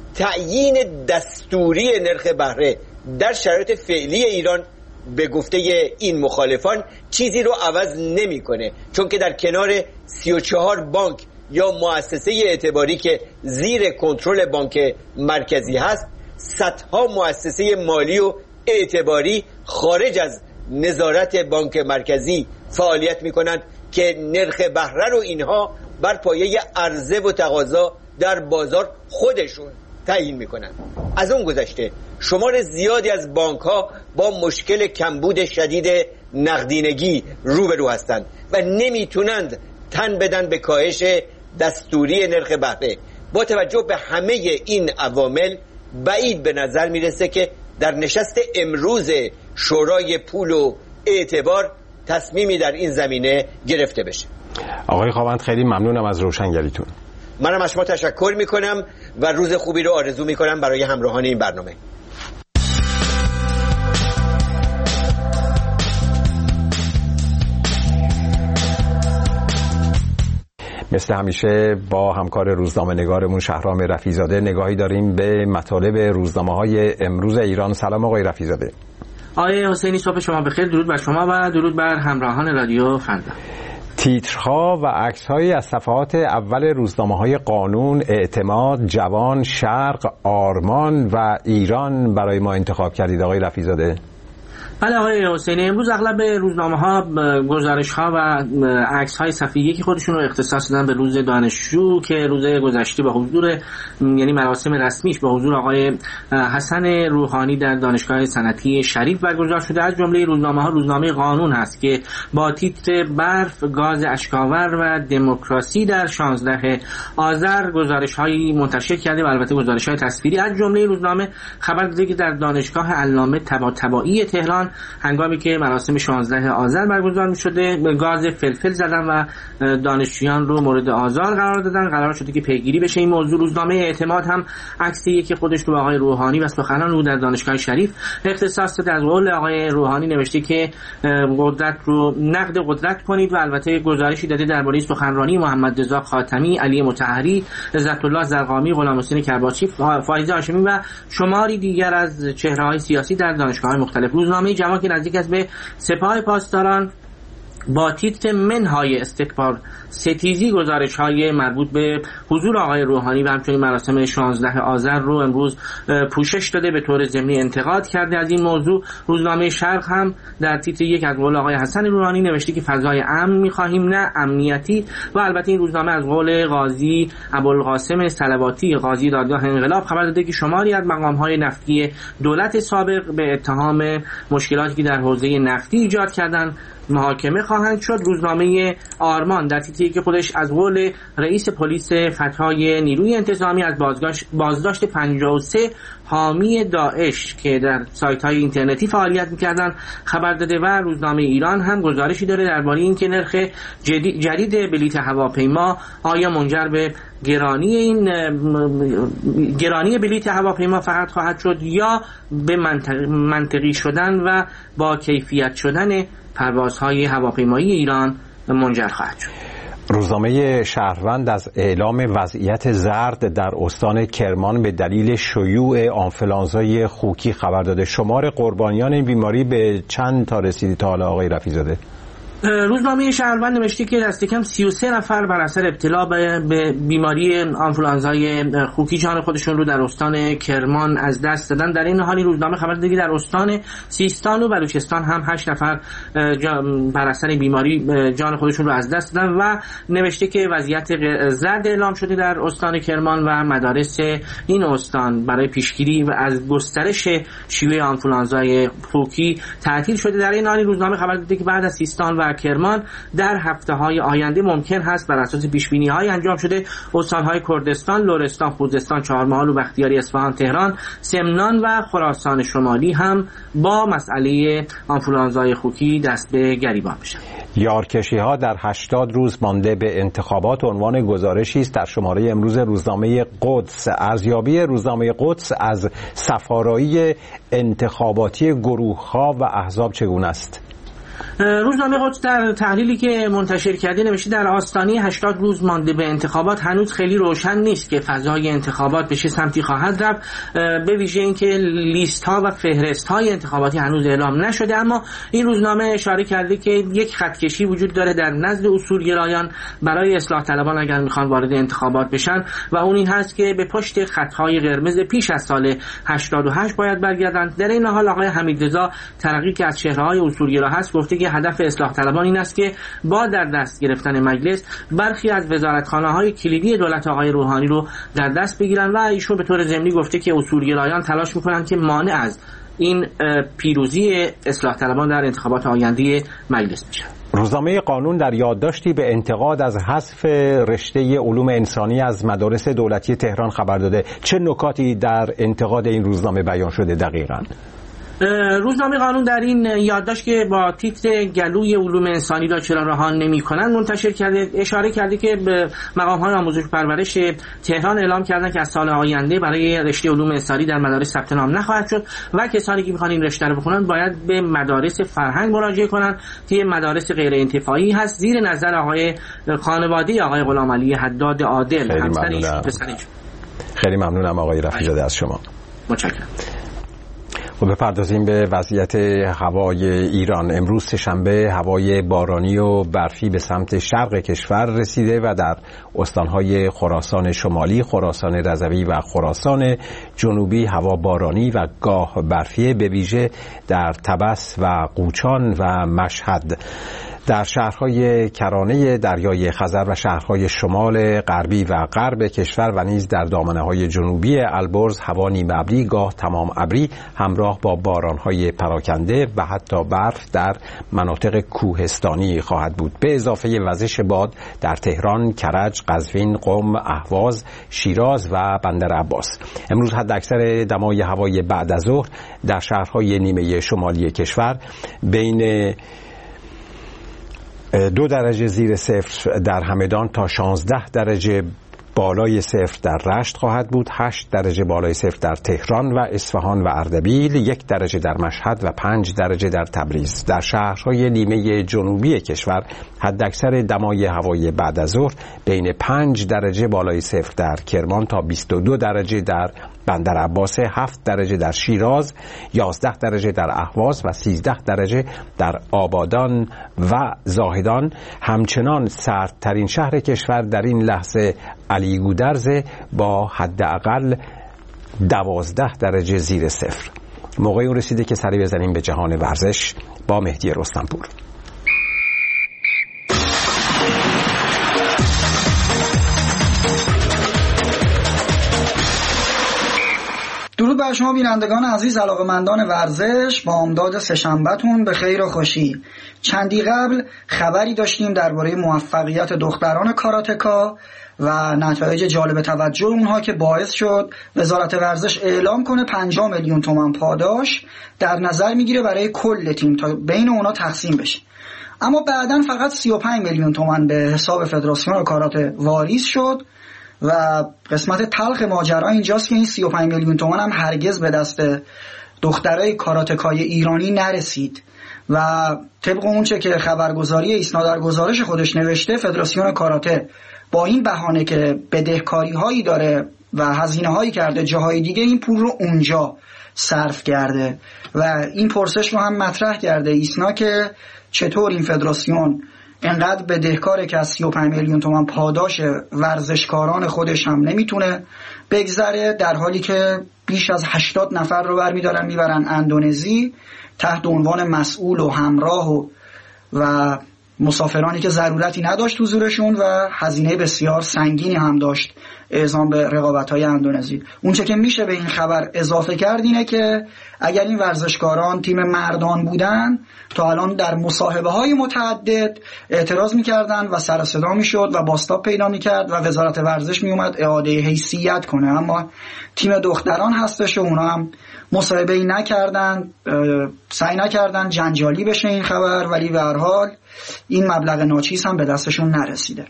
تعیین دستوری نرخ بهره در شرایط فعلی ایران به گفته این مخالفان چیزی رو عوض نمی‌کنه، چون که در کنار 34 بانک یا مؤسسه اعتباری که زیر کنترل بانک مرکزی هست، صدها مؤسسه مالی و اعتباری خارج از نظارت بانک مرکزی فعالیت می‌کنند که نرخ بهره رو اینها بر پایه عرضه و تقاضا در بازار خودشون تعیین میکنن. از اون گذشته شمار زیادی از بانک ها با مشکل کمبود شدید نقدینگی روبرو هستند و نمیتونند تن بدن به کاهش دستوری نرخ بهره. با توجه به همه این عوامل بعید به نظر میرسه که در نشست امروز شورای پول و اعتبار تصمیمی در این زمینه گرفته بشه. آقای خاوند خیلی ممنونم از روشنگریتون. منم از شما تشکر میکنم و روز خوبی رو آرزو میکنم برای همراهان این برنامه. مثل همیشه با همکار روزنامه نگارمون شهرام رفیع‌زاده نگاهی داریم به مطالب روزنامه‌های امروز ایران. سلام آقای رفیع‌زاده. آقای حسینی صبح شما بخیر. درود بر شما و درود بر همراهان رادیو فردا. تیترها و عکس‌هایی از صفحات اول روزنامه‌های قانون، اعتماد، جوان، شرق، آرمان و ایران برای ما انتخاب کردید آقای رفیع‌زاده. بله آقای حسینی، امروز اغلب روزنامه‌ها گزارش‌ها و عکس‌های صفحه یکی خودشون رو اختصاص دادن به روز دانشجو که روز گذشته به حضور یعنی مراسم رسمیش به حضور آقای حسن روحانی در دانشگاه صنعتی شریف برگزار شده. از جمله روزنامه‌ها روزنامه قانون هست که با تیتر برف، گاز اشکاور و دموکراسی در 16 آذر گزارش‌هایی منتشر کرده و البته گزارش‌های تصویری. از جمله روزنامه خبر داده که در دانشگاه علامه طباطبایی تهران هنگامی که مراسم 16 آذر برگزار می‌شده گاز فلفل زدن و دانشجویان رو مورد آزار قرار دادن. قرار شده که پیگیری بشه این موضوع. روزنامه اعتماد هم عکسی که خودش رو به آقای روحانی و سخنان رو در دانشگاه شریف اختصاص داده. از قول آقای روحانی نوشته که قدرت رو نقد قدرت کنید و البته گزارشی داده درباره سخنرانی محمد رضا خاتمی، علی مطهری، عزت الله زرقامی، غلام حسین کرباچی، فائزه هاشمی و شماری دیگر از چهره‌های سیاسی در دانشگاه‌های مختلف. روزنامه جوان که نزدیک است به سپاه پاسداران با تیتر منهای استکبار ستیزی گزارش‌های مربوط به حضور آقای روحانی و همچنین مراسم 16 آذر رو امروز پوشش داده، به طور ضمنی انتقاد کرده از این موضوع. روزنامه شرق هم در تیتر یک از قول آقای حسن روحانی نوشته که فضای امن می‌خواهیم نه امنیتی و البته این روزنامه از قول قاضی ابوالقاسم صلواتی قاضی دادگاه انقلاب خبر داده که شماری از مقام‌های نفتی دولت سابق به اتهام مشکلاتی که در حوزه نفتی ایجاد کردند محاکمه خواهند شد. روزنامه آرمان در تیتری که خودش از قول رئیس پلیس فتحای نیروی انتظامی از بازداشت 53 حامی داعش که در سایت‌های اینترنتی فعالیت می‌کردند خبر داده و روزنامه ایران هم گزارشی داره درباره اینکه نرخ جدید بلیط هواپیما آیا منجر به گرانی بلیط هواپیما فقط خواهد شد یا به منطقی شدن و با کیفیت شدن پروازهای هواپیمایی ایران منجر خواهد شد. روزنامه شهروند از اعلام وضعیت زرد در استان کرمان به دلیل شیوع آنفولانزای خوکی خبر داده. شمار قربانیان این بیماری به چند تا رسیده تا حالا آقای رفیع‌زاده؟ روزنامه شهروند نوشته که دست کم 33 نفر بر اثر ابتلا به بیماری آنفولانزای خوکی جان خودشون رو در استان کرمان از دست دادن. در این حال روزنامه خبر داده در استان سیستان و بلوچستان هم 8 نفر بر اثر بیماری جان خودشون رو از دست دادن و نوشته که وضعیت زرد اعلام شده در استان کرمان و مدارس این استان برای پیشگیری و از گسترش شیوع آنفولانزای خوکی تعطیل شده. در این حال روزنامه خبر داده که بعد از سیستان و کرمان در هفته‌های آینده ممکن هست بر اساس پیش‌بینی‌های انجام شده استان‌های کردستان، لرستان، خوزستان، چهارمحال و بختیاری، اصفهان، تهران، سمنان و خراسان شمالی هم با مسئله آنفولانزای خوکی دست به گریبان بشن. یارکشی‌ها در 80 روز مانده به انتخابات عنوان گزارشی است در شماره امروز روزنامه قدس. ارزیابی روزنامه قدس از صف‌آرایی انتخاباتی گروه‌ها و احزاب چگونه است؟ روزنامه قدس در تحلیلی که منتشر کرده نوشته در آستانه 80 روز مانده به انتخابات هنوز خیلی روشن نیست که فضای انتخابات به چه سمتی خواهد رفت، به ویژه اینکه لیست ها و فهرست های انتخاباتی هنوز اعلام نشده. اما این روزنامه اشاره کرده که یک خطکشی وجود داره در نزد اصولگرایان برای اصلاح طلبان اگر میخوان وارد انتخابات بشن و اون این هست که به پشت خطهای قرمز پیش از سال 88 باید برگردند. در این حال آقای حمیدرضا ترقی که از چهره‌های اصولگرا هست گفته که هدف اصلاح طلبان این است که با در دست گرفتن مجلس برخی از وزارتخانه‌های کلیدی دولت آقای روحانی رو در دست بگیرن و ایشون به طور ضمنی گفته که اصولگرایان تلاش میکنن که مانع از این پیروزی اصلاح طلبان در انتخابات آینده مجلس بشن. روزنامه قانون در یادداشتی به انتقاد از حذف رشته علوم انسانی از مدارس دولتی تهران خبر داده. چه نکاتی در انتقاد این روزنامه بیان شده دقیقاً؟ روزنامه قانون در این یادداشت که با تیتر گلوی علوم انسانی را چرا رها نمی‌کنند منتشر کرده، اشاره کرده که مقام‌های آموزش و پرورش تهران اعلام کردند که از سال آینده برای رشته علوم انسانی در مدارس ثبت نام نخواهد شد و کسانی که می‌خوان این رشته رو بخونن باید به مدارس فرهنگ مراجعه کنند که مدارس غیر انتفاعی هست، زیر نظر آقای خانواده آقای غلامعلی حداد عادل همسر ایشون پسرش. خیلی ممنونم آقای رفیع‌زاده از شما. متشکرم. و بپردازیم به وضعیت هوای ایران. امروز سه‌شنبه هوای بارانی و برفی به سمت شرق کشور رسیده و در استانهای خراسان شمالی، خراسان رضوی و خراسان جنوبی هوا بارانی و گاه برفی، به ویژه در طبس و قوچان و مشهد. در شهرهای کرانه دریای خزر و شهرهای شمال غربی و غرب کشور و نیز در دامنه‌های جنوبی البرز هوا نیمه ابری گاه تمام ابری همراه با باران‌های پراکنده و حتی برف در مناطق کوهستانی خواهد بود. به اضافه وزش باد در تهران، کرج، قزوین، قم، اهواز، شیراز و بندر عباس. امروز حداکثر دمای هوای بعد از ظهر در شهرهای نیمه شمالی کشور بین 2 درجه زیر صفر در همدان تا 16 درجه بالای صفر در رشت خواهد بود، 8 درجه بالای صفر در تهران و اصفهان و اردبیل، 1 درجه در مشهد و 5 درجه در تبریز. در شهرهای نیمه جنوبی کشور حداکثر دمای هوای بعد از ظهر بین 5 درجه بالای صفر در کرمان تا 22 درجه در بندر عباس، 7 درجه در شیراز، 11 درجه در اهواز و 13 درجه در آبادان و زاهدان. همچنان سردترین شهر کشور در این لحظه علی گودرز با حداقل 12 درجه زیر صفر. موقعی اون رسیده که سری بزنیم به جهان ورزش با مهدی رستمپور. درود بر شما بینندگان عزیز، علاقه‌مندان ورزش. با امداد سه‌شنبه‌تون به خیر و خوشی. چندی قبل خبری داشتیم درباره موفقیت دختران کاراتکا و نتایج جالب توجه اونها که باعث شد وزارت ورزش اعلام کنه 50 میلیون تومان پاداش در نظر میگیره برای کل تیم تا بین اونا تقسیم بشه. اما بعداً فقط 35 میلیون تومان به حساب فدراسیون کاراته واریز شد و قسمت تلخ ماجرا اینجاست که این 35 میلیون تومان هم هرگز به دست دخترای کاراتکای ایرانی نرسید و طبق اونچه که خبرگزاری ایسنا در گزارش خودش نوشته، فدراسیون کاراته با این بهانه که بدهکاری هایی داره و هزینه هایی کرده جاهای دیگه، این پول رو اونجا صرف کرده و این پرسش رو هم مطرح کرده ایسنا که چطور این فدراسیون انقدر بدهکاره که از 35 میلیون تومان پاداش ورزشکاران خودش هم نمیتونه بگذره، در حالی که بیش از 80 نفر رو میبرن اندونزی تحت عنوان مسئول و همراه و مسافرانی که ضرورتی نداشت حضورشون و هزینه بسیار سنگینی هم داشت اعزام به رقابت‌های اندونزی. اونچه که میشه به این خبر اضافه کرد اینه که اگر این ورزشکاران تیم مردان بودن تا الان در مصاحبه‌های متعدد اعتراض می‌کردن و سر و صدا می‌شد و بازتاب پیدا می‌کرد و وزارت ورزش میومد اعاده حیثیت کنه، اما تیم دختران هستش و اونا هم مصاحبه‌ای نکردن، سعی نکردن جنجالی بشه این خبر، ولی به هر حال این مبلغ ناچیز هم به دستشون نرسیده.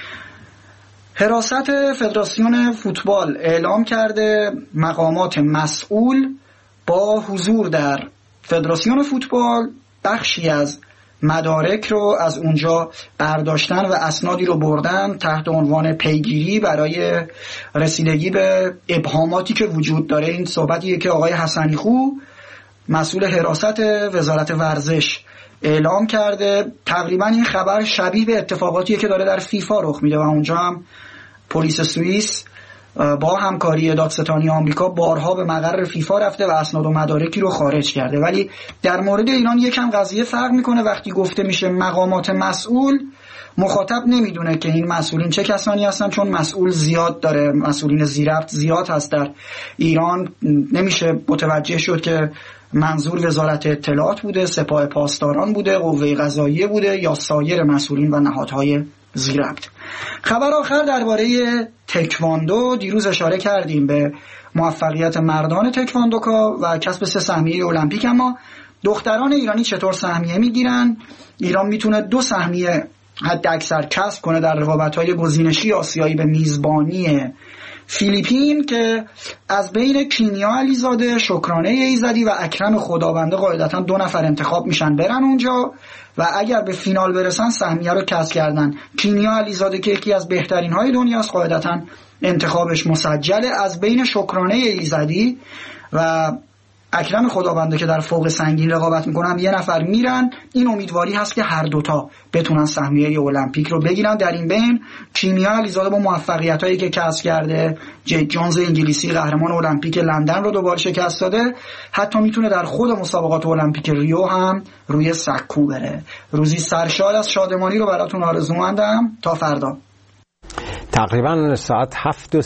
حراست فدراسیون فوتبال اعلام کرده مقامات مسئول با حضور در فدراسیون فوتبال بخشی از مدارک رو از اونجا برداشتن و اسنادی رو بردن تحت عنوان پیگیری برای رسیدگی به ابهاماتی که وجود داره. این صحبتیه که آقای حسنی خو مسئول حراست وزارت ورزش اعلام کرده. تقریبا این خبر شبیه به اتفاقاتیه که داره در فیفا رخ میده و اونجا هم پلیس سوئیس با همکاری دادستانی آمریکا بارها به مقر فیفا رفته و اسناد و مدارکی رو خارج کرده. ولی در مورد ایران یکم قضیه فرق میکنه. وقتی گفته میشه مقامات مسئول، مخاطب نمیدونه که این مسئولین چه کسانی هستن، چون مسئول زیاد داره، مسئولین زیرفت زیاد هست در ایران. نمیشه متوجه شد که منظور وزارت اطلاعات بوده، سپاه پاسداران بوده، قوه قضاییه بوده یا سایر مسئولین و نهادهای زیربط. خبر آخر درباره تکواندو. دیروز اشاره کردیم به موفقیت مردان تکواندوکا و کسب 3 سهمیه المپیک، اما دختران ایرانی چطور سهمیه میگیرن؟ ایران میتونه 2 سهمیه حد اکثر کسب کنه در رقابت‌های گزینشی آسیایی به میزبانی فیلیپین که از بین کینیا علیزاده، شکرانه ایزدی و اکرم خدابنده قاعدتاً 2 نفر انتخاب میشن برن اونجا و اگر به فینال برسن سهمیه رو کسب کردن. کینیا علیزاده که یکی از بهترین های دنیاست قاعدتاً انتخابش مسجله. از بین شکرانه ایزدی و اکرم خدابنده که در فوق سنگین رقابت میکنن 1 نفر میرن. این امیدواری هست که هر دوتا بتونن سهمیه المپیک رو بگیرن. در این بین کیمیا علیزاده با موفقیت هایی که کسب کرده، جید جونز انگلیسی قهرمان المپیک لندن رو دوباره شکست داده، حتی میتونه در خود مسابقات المپیک ریو هم روی سکو بره. روزی سرشار از شادمانی رو براتون آرزومندم. تا فردا. تقریبا ساعت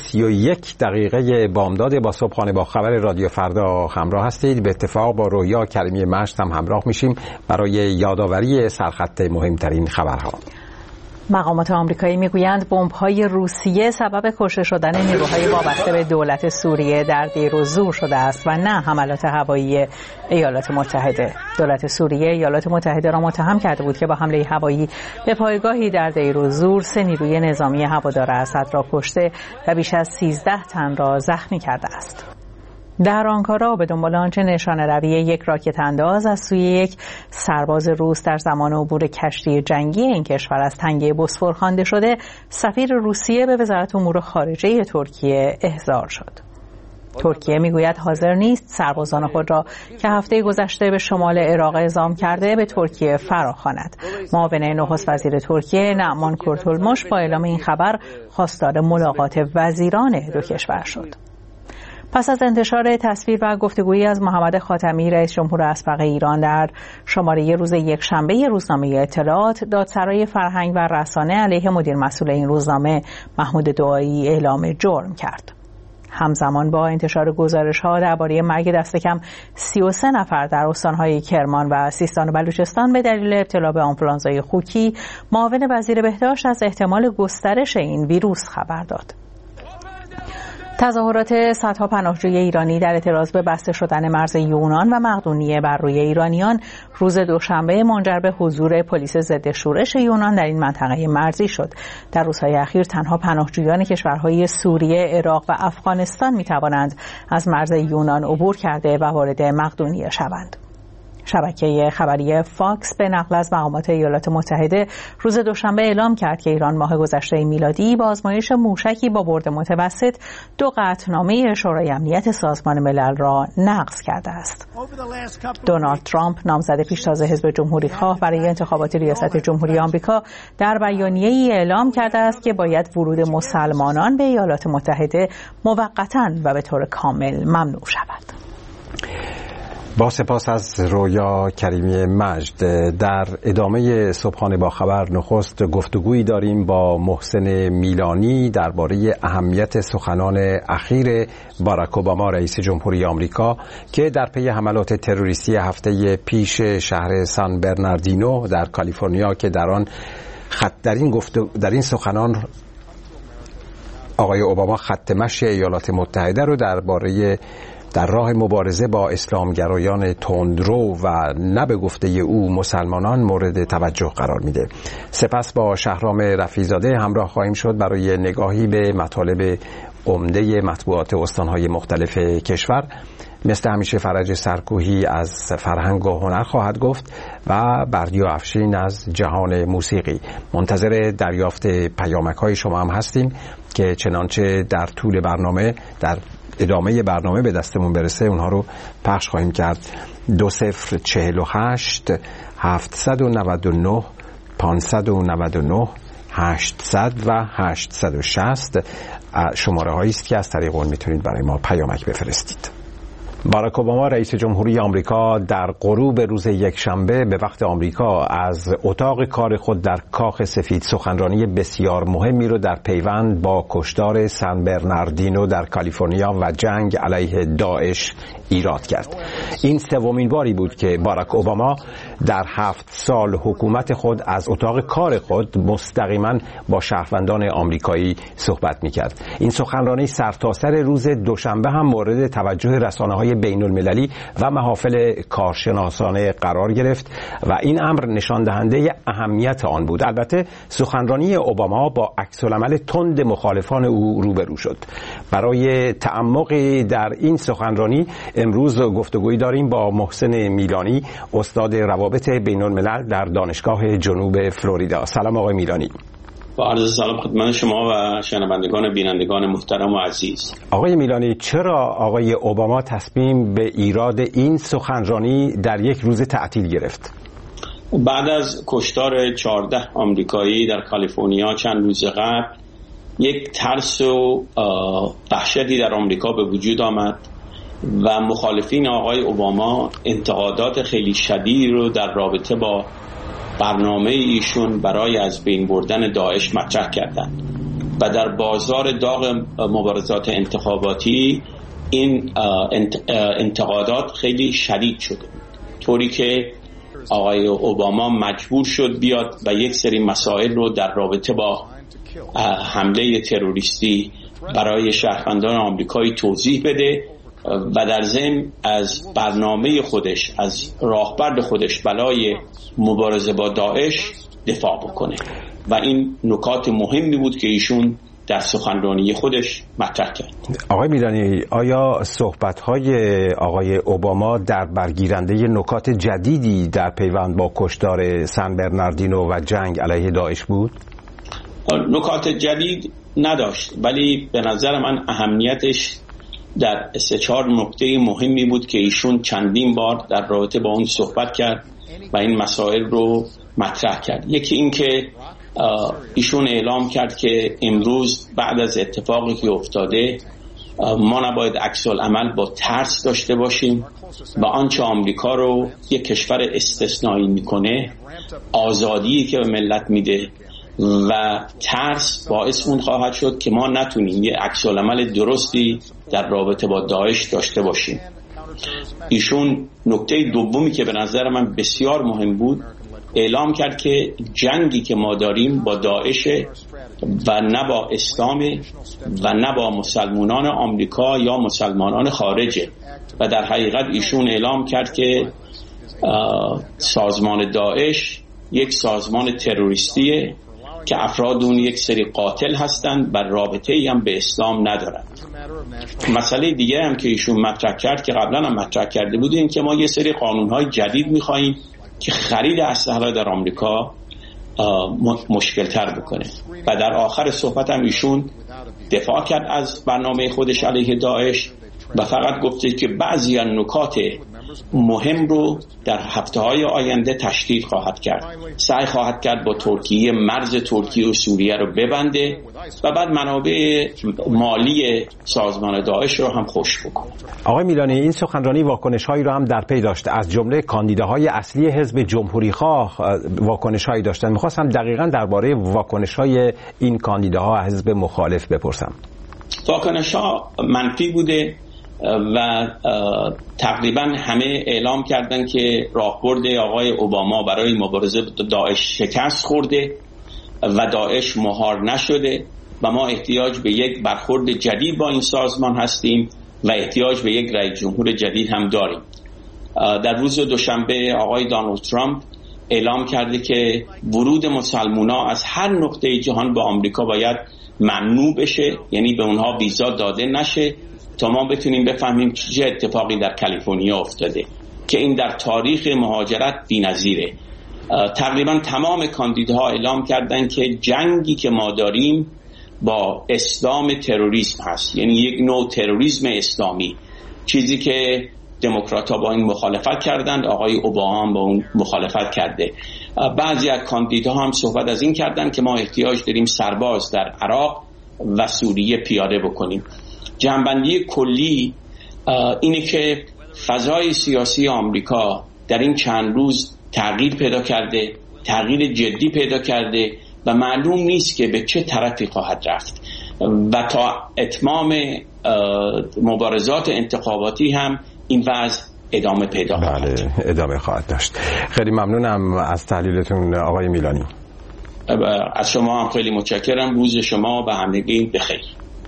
7:31 بامداد با صبحانه با خبر رادیو فردا همراه هستید. به اتفاق با رویا کریمی مشت هم همراه میشیم برای یادآوری سرخط مهمترین خبرها. مقامات آمریکایی میگویند بمب‌های روسیه سبب کشته شدن نیروهای وابسته به دولت سوریه در دیر و زور شده است و نه حملات هوایی ایالات متحده. دولت سوریه ایالات متحده را متهم کرده بود که با حمله هوایی به پایگاهی در دیر و زور 3 نیروی نظامی هوادار اسد را کشته و بیش از 13 تن را زخمی کرده است. در آنکارا به دنبال آنچه نشانه روی یک راکت انداز از سوی یک سرباز روس در زمان عبور کشتی جنگی این کشور از تنگه بوسفور خوانده شده، سفیر روسیه به وزارت امور خارجه ترکیه احضار شد. ترکیه میگوید حاضر نیست سربازان خود را که هفته گذشته به شمال عراق اعزام کرده به ترکیه فراخواند. معاون نخست وزیر ترکیه نعمان کورتولمش با اعلام این خبر خواستار ملاقات وزیران 2 کشور شد. پس از انتشار تصویر و گفتگویی از محمد خاتمی رئیس جمهور اسبق ایران در شماره روز یکشنبه روزنامه اطلاعات، دادسرای فرهنگ و رسانه علیه مدیر مسئول این روزنامه محمود دعایی اعلام جرم کرد. همزمان با انتشار گزارش‌ها درباره مرگ دست کم 33 نفر در استان‌های کرمان و سیستان و بلوچستان به دلیل ابتلا به آنفولانزای خوکی، معاون وزیر بهداشت از احتمال گسترش این ویروس خبر داد. تظاهرات صدها پناهجوی ایرانی در اعتراض به بسته شدن مرز یونان و مقدونیه بر روی ایرانیان روز دوشنبه منجر به حضور پلیس ضد شورش یونان در این منطقه مرزی شد. در روزهای اخیر تنها پناهجویان کشورهای سوریه، عراق و افغانستان می‌توانند از مرز یونان عبور کرده و وارد مقدونیه شوند. شبکه خبری فاکس به نقل از مقامات ایالات متحده روز دوشنبه اعلام کرد که ایران ماه گذشته میلادی با آزمایش موشکی با برد متوسط 2 قطعنامه شورای امنیت سازمان ملل را نقض کرده است. دونالد ترامپ نامزد پیشتاز حزب جمهوری خواه برای انتخابات ریاست جمهوری آمریکا در بیانیه‌ای اعلام کرده است که باید ورود مسلمانان به ایالات متحده موقتاً و به طور کامل ممنوع شود. با سپاس از رویا کریمی مجد. در ادامه صبحانه با خبر نخست گفتگویی داریم با محسن میلانی درباره اهمیت سخنان اخیر باراک اوباما رئیس جمهوری آمریکا که در پی حملات تروریستی هفته پیش شهر سان برناردینو در کالیفرنیا که در این سخنان آقای اوباما خط مشی ایالات متحده رو در راه مبارزه با اسلامگرایان تندرو و نه به گفته او مسلمانان مورد توجه قرار میده. سپس با شهرام رفیع‌زاده همراه خواهیم شد برای نگاهی به مطالب عمده مطبوعات استانهای مختلف کشور. مثل همیشه فرج سرکوهی از فرهنگ و هنر خواهد گفت و بردیا افشین از جهان موسیقی. منتظر دریافت پیامک‌های شما هم هستیم که چنانچه در طول برنامه در ادامه برنامه به دستمون برسه اونها رو پخش خواهیم کرد. 2048 799 599 800 و 860 شماره هایی است که از طریق اون میتونید برای ما پیامک بفرستید. باراک اوباما رئیس جمهوری آمریکا در غروب روز یکشنبه به وقت آمریکا از اتاق کار خود در کاخ سفید سخنرانی بسیار مهمی رو در پیوند با کشتار سن برناردینو در کالیفرنیا و جنگ علیه داعش ایراد کرد. این سومین باری بود که باراک اوباما در 7 سال حکومت خود از اتاق کار خود مستقیما با شهروندان آمریکایی صحبت می‌کرد. این سخنرانی سرتاسر روز دوشنبه هم مورد توجه رسانه‌های بین‌المللی و محافل کارشناسانه قرار گرفت و این امر نشان دهنده اهمیت آن بود. البته سخنرانی اوباما با عکس‌العمل تند مخالفان او روبرو شد. برای تعمقی در این سخنرانی امروز گفتگویی داریم با محسن میلانی، استاد روابط بین‌الملل در دانشگاه جنوب فلوریدا. سلام آقای میلانی. با عرض سلام خدمت شما و شنوندگان بینندگان محترم و عزیز. آقای میلانی، چرا آقای اوباما تصمیم به ایراد این سخنرانی در یک روز تعطیل گرفت؟ بعد از کشتار 14 آمریکایی در کالیفرنیا چند روز قبل یک ترس و وحشتی در آمریکا به وجود آمد و مخالفین آقای اوباما انتقادات خیلی شدیدی رو در رابطه با برنامه ایشون برای از بین بردن داعش مطرح کردند و در بازار داغ مبارزات انتخاباتی این انتقادات خیلی شدید شد، طوری که آقای اوباما مجبور شد بیاد و یک سری مسائل رو در رابطه با حمله تروریستی برای شهروندان آمریکایی توضیح بده و در ضمن از برنامه خودش، از راهبرد خودش برای مبارزه با داعش دفاع بکنه و این نکات مهمی بود که ایشون در سخنرانی خودش مطرح کرد. آقای میلانی، آیا صحبت‌های آقای اوباما در برگیرنده نکات جدیدی در پیوند با کشتار سن برناردینو و جنگ علیه داعش بود؟ نکات جدید نداشت، ولی به نظر من اهمیتش در 3-4 نکته مهمی بود که ایشون چندین بار در رابطه با اون صحبت کرد و این مسائل رو مطرح کرد. یکی این که ایشون اعلام کرد که امروز بعد از اتفاقی که افتاده ما نباید عکس العمل با ترس داشته باشیم و آنچه آمریکا رو یک کشور استثنایی میکنه، آزادی که به ملت میده و ترس باعث اون خواهد شد که ما نتونیم یه عکس العمل درستی در رابطه با داعش داشته باشیم. ایشون نکته دومی که به نظر من بسیار مهم بود، اعلام کرد که جنگی که ما داریم با داعش و نه با اسلام و نه با مسلمانان آمریکا یا مسلمانان خارجه و در حقیقت ایشون اعلام کرد که سازمان داعش یک سازمان تروریستیه که افراد اون یک سری قاتل هستند و رابطه‌ای هم به اسلام ندارند. مسئله دیگه هم که ایشون مطرح کرد که قبلا هم مطرح کرده بود، این که ما یه سری قانون‌های جدید می‌خوایم که خرید اسلحه در آمریکا مشکل‌تر بکنه و در آخر صحبت هم ایشون دفاع کرد از برنامه خودش علیه داعش و فقط گفته که بعضی از نکات مهم رو در هفته‌های آینده تشدید خواهد کرد. سعی خواهد کرد با ترکیه مرز ترکیه و سوریه رو ببنده و بعد منابع مالی سازمان داعش رو هم خشک بکنه. آقای میلانی، این سخنرانی واکنش‌هایی رو هم در پی داشت. از جمله کاندیداهای اصلی حزب جمهوری‌خواه واکنش‌هایی داشتن. می‌خواستم دقیقاً درباره واکنش‌های این کاندیداها حزب مخالف بپرسم. واکنش‌ها منفی بوده و تقریبا همه اعلام کردن که راهبرد آقای اوباما برای مبارزه با داعش شکست خورده و داعش مهار نشده و ما احتیاج به یک برخورد جدید با این سازمان هستیم و احتیاج به یک رئیس جمهور جدید هم داریم. در روز دوشنبه آقای دونالد ترامپ اعلام کرده که ورود مسلمان‌ها از هر نقطه جهان به آمریکا باید ممنوع بشه، یعنی به اونها ویزا داده نشه تا ما بتونیم بفهمیم چه اتفاقی در کالیفرنیا افتاده که این در تاریخ مهاجرت بی‌نظیره. تقریبا تمام کاندیداها اعلام کردن که جنگی که ما داریم با اسلام تروریسم هست، یعنی یک نوع تروریسم اسلامی، چیزی که دموکرات‌ها با این مخالفت کردند، آقای اوباما هم با اون مخالفت کرده. بعضی از کاندیداها هم صحبت از این کردند که ما احتیاج داریم سرباز در عراق و سوریه پیاده بکنیم. جنبندی کلی اینه که فضای سیاسی آمریکا در این چند روز تغییر پیدا کرده، تغییر جدی پیدا کرده و معلوم نیست که به چه طرفی خواهد رفت و تا اتمام مبارزات انتخاباتی هم این وضع ادامه پیدا خواهد. بله، ادامه خواهد داشت. خیلی ممنونم از تحلیلتون آقای میلانی. از شما هم خیلی متشکرم. روز شما و همگی بخیر.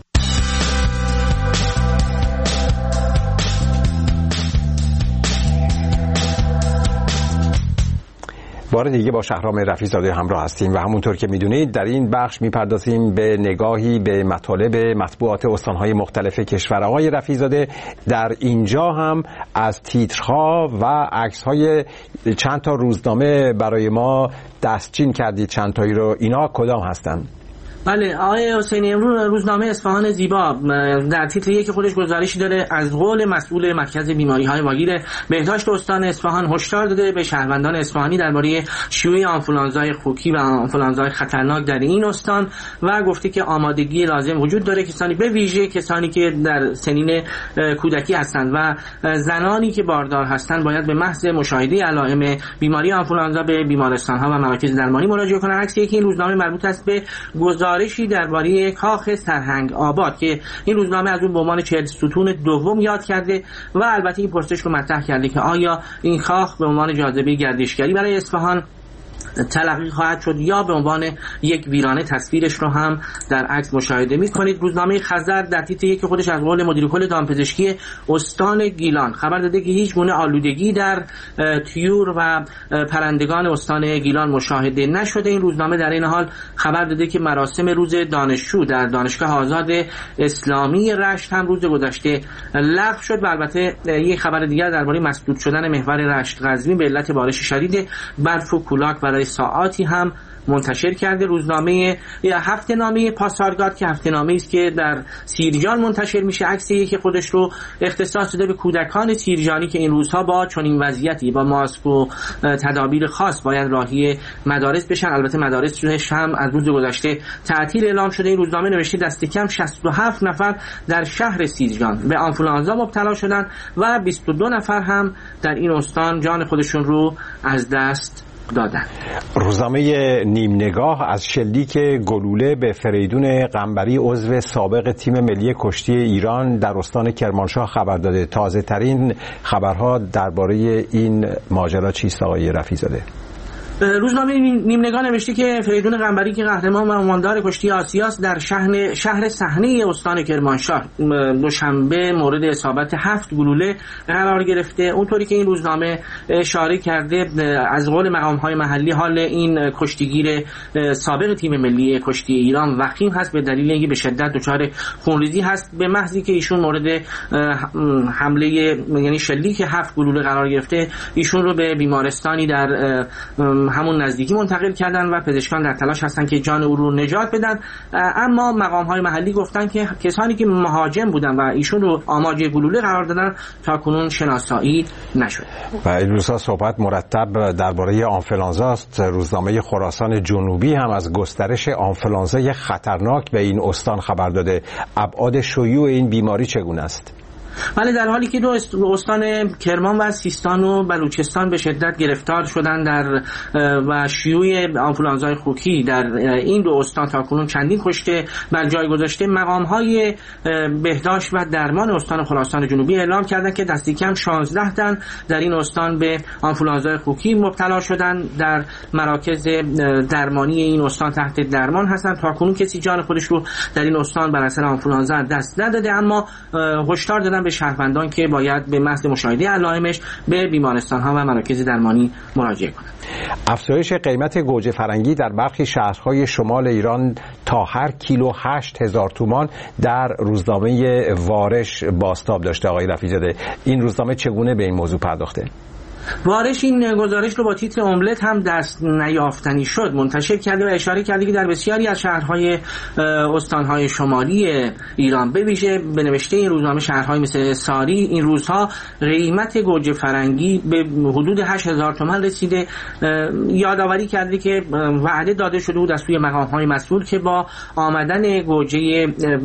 بار دیگه با شهرام رفیع‌زاده همراه هستیم و همونطور که میدونید در این بخش میپردازیم به نگاهی به مطالب مطبوعات استانهای مختلف کشور. آقای رفیع‌زاده، در اینجا هم از تیترها و عکس‌های چند تا روزنامه برای ما دستچین کردید. چند تایی رو، اینا کدام هستن؟ بله آقای حسینی، امروز روزنامه اصفهان زیبا در تیتر یکی خودش گزارشی داره از قول مسئول مرکز بیماری‌های واگیر بهداشت استان اصفهان هشدار داده به شهروندان اصفهانی درباره شیوع آنفولانزای خوکی و آنفولانزای خطرناک در این استان و گفته که آمادگی لازم وجود داره. کسانی به ویژه کسانی که در سنین کودکی هستند و زنانی که باردار هستند باید به محض مشاهده علائم بیماری آنفولانزا به بیمارستان‌ها و مراکز درمانی مراجعه کنند. عکس این روزنامه مربوط است به گزارشی درباره کاخ سرهنگ آباد که این روزنامه از اون به عنوان 40 ستون دوم یاد کرده و البته این پرسش رو مطرح کرده که آیا این کاخ به عنوان جاذبه گردشگری برای اصفهان تلقی خواهد شد یا به عنوان یک ویرانه. تصویرش رو هم در عکس مشاهده می‌کنید. روزنامه خزر در تیتر یک خودش از قول مدیر کل دامپزشکی استان گیلان خبر داده که هیچ گونه آلودگی در طیور و پرندگان استان گیلان مشاهده نشده. این روزنامه در این حال خبر داده که مراسم روز دانشجو در دانشگاه آزاد اسلامی رشت هم روز گذشته لغو شد و البته یک خبر دیگر درباره مسدود شدن محور رشت قزوین به علت بارش شدید برف و کولاک برای ساعاتی هم منتشر کرده. روزنامه هفته‌نامه پاسارگاد که هفته‌نامه‌ای است که در سیرجان منتشر میشه، عکس یکی خودش رو اختصاص داده به کودکان سیرجانی که این روزها با چنین وضعیتی با ماسک و تدابیر خاص باید راهی مدارس بشن. البته مدارس هم از روز گذشته تعطیل اعلام شده. این روزنامه نوشته دست کم 67 نفر در شهر سیرجان به آنفولانزا مبتلا شدن و 22 نفر هم در این استان جان خودشون رو از دست دادن. روزنامه نیم نگاه از شلیک گلوله به فریدون قنبری عضو سابق تیم ملی کشتی ایران در استان کرمانشاه خبر داده. تازه ترین خبرها درباره این ماجرا چیست آقای رفیع‌زاده؟ روزنامه نیم نگاه نوشته که فریدون قنبری که قهرمان و عنواندار کشتی آسیاست در شهر صحنه استان کرمانشاه دوشنبه مورد اصابت 7 گلوله قرار گرفته. اونطوری که این روزنامه اشاره کرده از قول مقام‌های محلی حال این کشتیگیر سابق تیم ملی کشتی ایران وخیم هست به دلیل اینکه به شدت دچار خونریزی هست. به محضی که ایشون مورد حمله یعنی شلیک 7 گلوله قرار گرفته ایشون رو به بیمارستانی در همون نزدیکی منتقل کردن و پزشکان در تلاش هستن که جان او رو نجات بدن. اما مقام‌های محلی گفتن که کسانی که مهاجم بودن و ایشون رو آماج گلوله قرار دادن تا کنون شناسایی نشده. و این روزها صحبت مرتب درباره آنفولانزا است. روزنامه خراسان جنوبی هم از گسترش آنفولانزای خطرناک به این استان خبر داده. ابعاد شیوع این بیماری چگونه است؟ ولی در حالی که دو استان کرمان و سیستان و بلوچستان به شدت گرفتار شدن در و شیوع آنفولانزای خوکی در این دو استان تاکنون چندین کشته بر جای گذاشته، مقام‌های بهداشت و درمان استان خراسان جنوبی اعلام کردند که دستی کم 16 تن در این استان به آنفولانزای خوکی مبتلا شدن. در مراکز درمانی این استان تحت درمان هستند. تاکنون کسی جان خودش رو در این استان بر اثر آنفولانزا دست نداده، اما هشدار دادن به شهروندان که باید به محض مشاهده علائمش به بیمارستان‌ها و مراکز درمانی مراجعه کنند. افزایش قیمت گوجه فرنگی در برخی شهرهای شمال ایران تا هر کیلو 8,000 تومان در روزنامه وارش بازتاب داشته. آقای رفیع‌زاده، این روزنامه چگونه به این موضوع پرداخته؟ وارش این گزارش رو با تیتر املت هم دست نیافتنی شد منتشر کرده و اشاره کرده که در بسیاری از شهرهای استانهای شمالی ایران به ویژه به نوشته این روزنامه شهرهای مثل ساری این روزها قیمت گوجه فرنگی به حدود 8,000 تومان رسیده. یادآوری کرده که وعده داده شده بود از سوی مقام‌های مسئول که با آمدن گوجه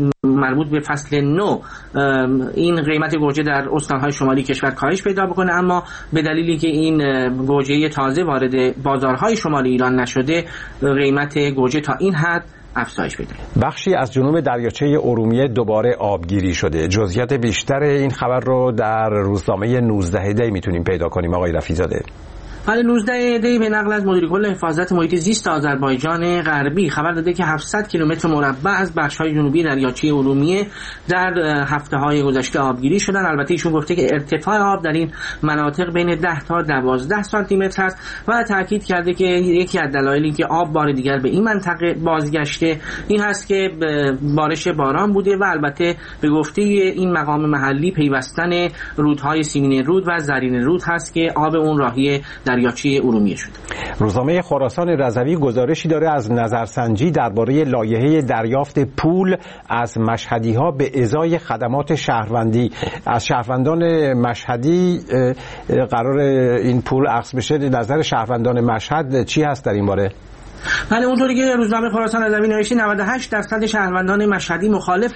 مربوط به فصل 9 این قیمت گوجه در استان‌های شمالی کشور کاهش پیدا بکنه، اما به دلیلی که این گوجه تازه وارد بازارهای شمالی ایران نشده قیمت گوجه تا این حد افزایش پیدا کرده. بخشی از جنوب دریاچه ارومیه دوباره آبگیری شده. جزئیات بیشتر این خبر رو در روزنامه 19 دی میتونیم پیدا کنیم آقای رفیع‌زاده. حالا 19 دی به نقل از مدیر کل حفاظت محیط زیست آذربایجان غربی خبر داده که 700 کیلومتر مربع از بخش‌های جنوبی دریاچه ارومیه در هفته‌های گذشته آبگیری شدن. البته ایشون گفته که ارتفاع آب در این مناطق بین 10 تا 12 سانتی متر است و تاکید کرده که یکی از دلایلی که آب بار دیگر به این منطقه بازگشته این هست که بارش باران بوده و البته به گفته این مقام محلی پیوستن رودهای سیمین رود و زرین رود هست که آب اون راهی دریاچه ارومیه شد. روزنامه خراسان رضوی گزارشی داره از نظرسنجی درباره لایحه دریافت پول از مشهدی‌ها به ازای خدمات شهروندی. از شهروندان مشهدی قرار این پول اخذ بشه. نظر شهروندان مشهد چی هست در این باره؟ بله، اونطوری که روزنامه خراسان رضوی نوشته 98% شهروندان مشهدی مخالف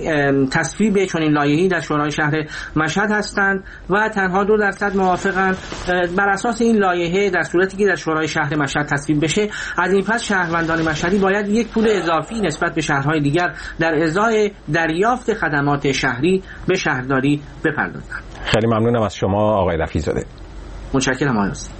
تصویب چنین لایحه‌ای در شورای شهر مشهد هستند و تنها 2% موافقند. بر اساس این لایحه در صورتی که در شورای شهر مشهد تصویب بشه از این پس شهروندان مشهدی باید یک پول اضافی نسبت به شهرهای دیگر در ازای دریافت خدمات شهری به شهرداری بپردازند. خیلی ممنونم از شما آقای رفیع‌زاده. متشکرم آقای استاد.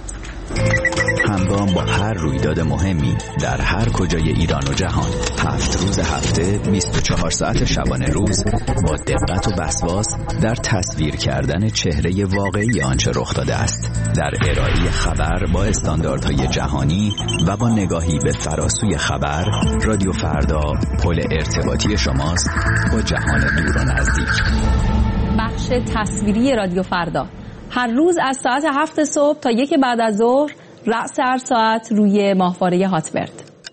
همگام با هر رویداد مهمی در هر کجای ایران و جهان 7 روز هفته 24 ساعت شبانه روز با دقت و وسواس در تصویر کردن چهره واقعی آنچه رخ داده است، در ارائه خبر با استانداردهای جهانی و با نگاهی به فراسوی خبر. رادیو فردا پل ارتباطی شماست با جهان دور و نزدیک. بخش تصویری رادیو فردا هر روز از ساعت 7 صبح تا 1 بعد از ظهر رأس هر ساعت روی ماهواره هاتبرد.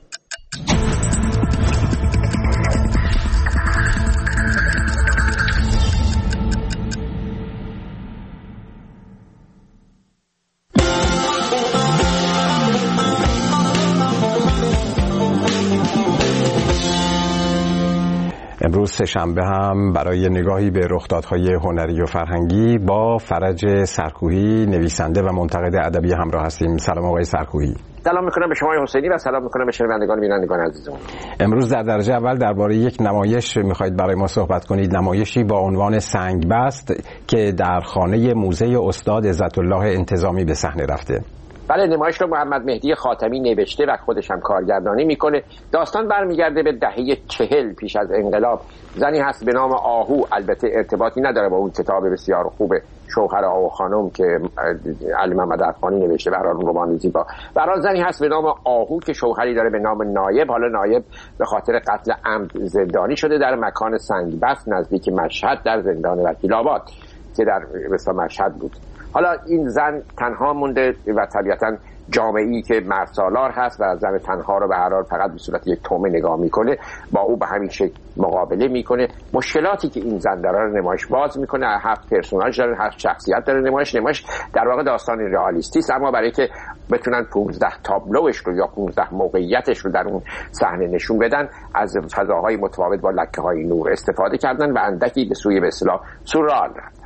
امروز سه‌شنبه هم برای نگاهی به رخدادهای هنری و فرهنگی با فرج سرکوهی نویسنده و منتقد ادبی همراه هستیم. سلام آقای سرکوهی. سلام میکنم به شما حسینی و سلام میکنم به شنوندگان و بینندگان عزیزم. امروز در درجه اول درباره یک نمایش میخواید برای ما صحبت کنید، نمایشی با عنوان سنگبست که در خانه موزه استاد عزت‌الله انتظامی به صحنه رفته. بله، نمایش رو محمد مهدی خاتمی نوشته و خودش هم کارگردانی میکنه. داستان برمیگرده به دهه 40 پیش از انقلاب. زنی هست به نام آهو، البته ارتباطی نداره با اون کتاب بسیار خوب شوهر آهو خانم که علی محمد افغانی نوشته، به هر حال رمان زیبا. برای زنی هست به نام آهو که شوهری داره به نام نایب. حالا نایب به خاطر قتل عمد زندانی شده در مکان سنگبست نزدیک مشهد در زندان وکیل آباد که در مشهد بود. حالا این زن تنها مونده و طبیعتاً جامعه‌ای که مرسالار هست و زن تنها رو به هر حال فقط به صورت یک طعمه نگاه میکنه، با او به همین شکل مقابله میکنه. مشکلاتی که این زن داره رو نمایش باز میکنه. 7 پرسوناژ داره، 7 شخصیت داره. نمایش در واقع داستان رئالیستی است، اما برای که بتونن 15 تابلوش رو یا 15 موقعیتش رو در اون صحنه نشون بدن، از فضاهای متفاوت با لکه‌های نور استفاده کردن و اندکی به سوی به اصطلاح سورئال رفتن.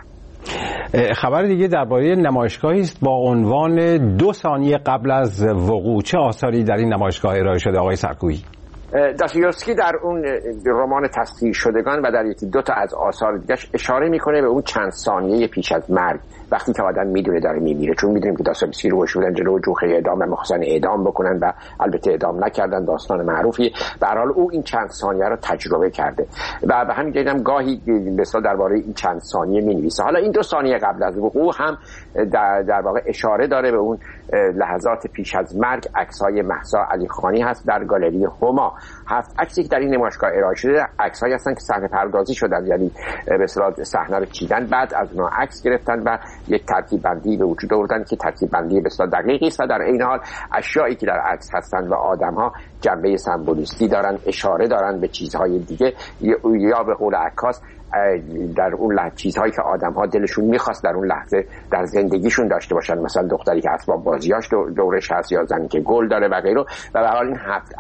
خبر دیگه درباره نمایشگاهی است با عنوان 2 ثانیه قبل از وقوع. چه آثاری در این نمایشگاه ارائه شده آقای سرکوهی؟ داستایوفسکی در اون رمان تسخیر شدگان و در 1-2 تا از آثار دیگه‌اش اشاره میکنه به اون چند ثانیه پیش از مرگ، وقتی که آدم میدونه داره میمیره. چون میدونیم که داستایوفسکی رو بردن جلو جوخه اعدام و می‌خواستن اعدام بکنن و البته اعدام نکردن، داستان معروفی. به هر حال او این چند ثانیه رو تجربه کرده و به همین دلیل هم گاهی مثلا درباره این چند ثانیه می‌نویسه. حالا این 2 ثانیه قبل از وقوع هم در واقع اشاره داره به اون لحظات پیش از مرگ. عکس‌های مهسا علیخانی هست در گالری هما. 7 عکسی که در این نمایشگاه ارائه شده عکس‌هایی هستن که صحنه پردازی شدن، یعنی به اصطلاح صحنه رو چیدن، بعد از اونها عکس گرفتن و یک ترتیب بندی به وجود آوردن که ترتیب بندی به اصطلاح دقیقی است و در این حال اشیایی که در عکس هستن و آدم‌ها جنبه سمبولیستی دارن، اشاره دارن به چیزهای دیگه، یا به قول عکاس در اون چیزهایی که آدم‌ها دلشون می‌خواست در اون لحظه در زندگیشون داشته باشن، مثلا دختری که اسباب بازیاش دورش هست یا زنی که گل داره و غیره. و به هر حال این 7 عکس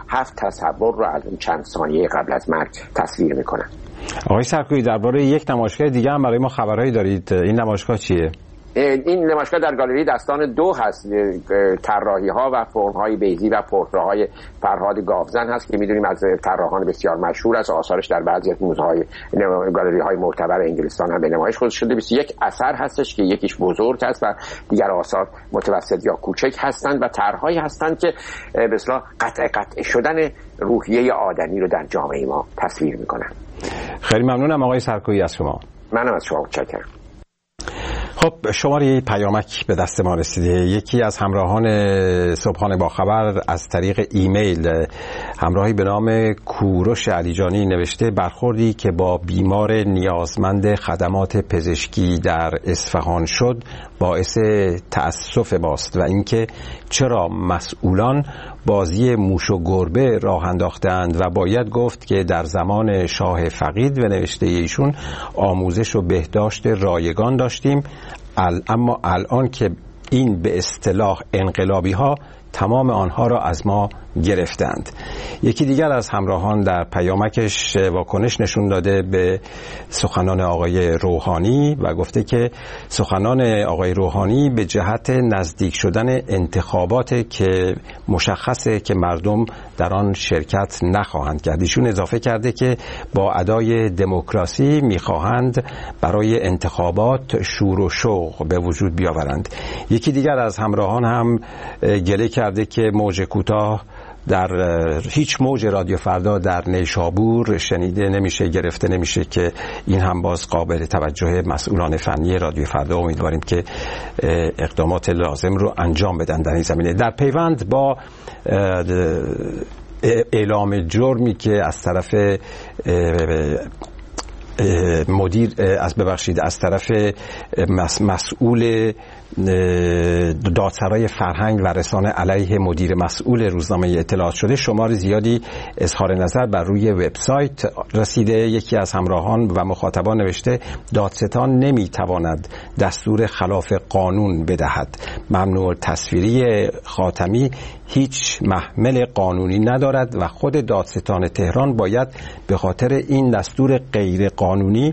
7 تصور رو از اون چند ثانیه قبل از مرگ تصویر میکنن. آقای سرکویی، درباره یک نمایشگاه دیگه هم برای ما خبرهایی دارید. این نمایشگاه چیه؟ این نمایشگاه در گالری دستان 2 هست. طراحی ها و فرم های بیضی و پورترهای فرهاد گاوزن هست که میدونیم از طراحان بسیار مشهور است. آثارش در بعضی از موزه های گالری های معتبر انگلستان هم به نمایش گذاشته شده. 21 اثر هستش که یکیش بزرگ است و دیگر آثار متوسط یا کوچک هستند و طرحهایی هستند که به اصطلاح قطع شدن روحیه آدمی رو در جامعه ما تصویر میکنن. خیلی ممنونم آقای سرکویی از شما. منم از شما متشکرم. خب شماره پیامک به دست ما رسیده. یکی از همراهان صبحانه با خبر از طریق ایمیل همراهی به نام کوروش علیجانی نوشته برخوردی که با بیمار نیازمند خدمات پزشکی در اصفهان شد باعث تأسف ماست و اینکه چرا مسئولان بازی موش و گربه راه انداختند و باید گفت که در زمان شاه فقید و نوشته ایشون آموزش و بهداشت رایگان داشتیم، اما الان که این به اصطلاح انقلابی ها تمام آنها را از ما گرفتند. یکی دیگر از همراهان در پیامکش واکنش نشون داده به سخنان آقای روحانی و گفته که سخنان آقای روحانی به جهت نزدیک شدن انتخابات که مشخصه که مردم در آن شرکت نخواهند کرد. ایشون اضافه کرده که با ادای دموکراسی میخواهند برای انتخابات شور و شوق به وجود بیاورند. یکی دیگر از همراهان هم گله کرده که موج کوتاه در هیچ موج رادیو فردا در نیشابور شنیده نمیشه، گرفته نمیشه که این هم باز قابل توجه مسئولان فنی رادیو فردا. امیدواریم که اقدامات لازم رو انجام بدن در این زمینه. در پیوند با اعلام جرمی که از طرف از طرف مسئول دادسرای فرهنگ و رسانه علیه مدیر مسئول روزنامه اطلاعات شده، شمار زیادی اظهار نظر بر روی وبسایت رسیده. یکی از همراهان و مخاطبان نوشته دادستان نمیتواند دستور خلاف قانون بدهد. ممنوع تصویری خاتمی هیچ محمل قانونی ندارد و خود دادستان تهران باید به خاطر این دستور غیر قانونی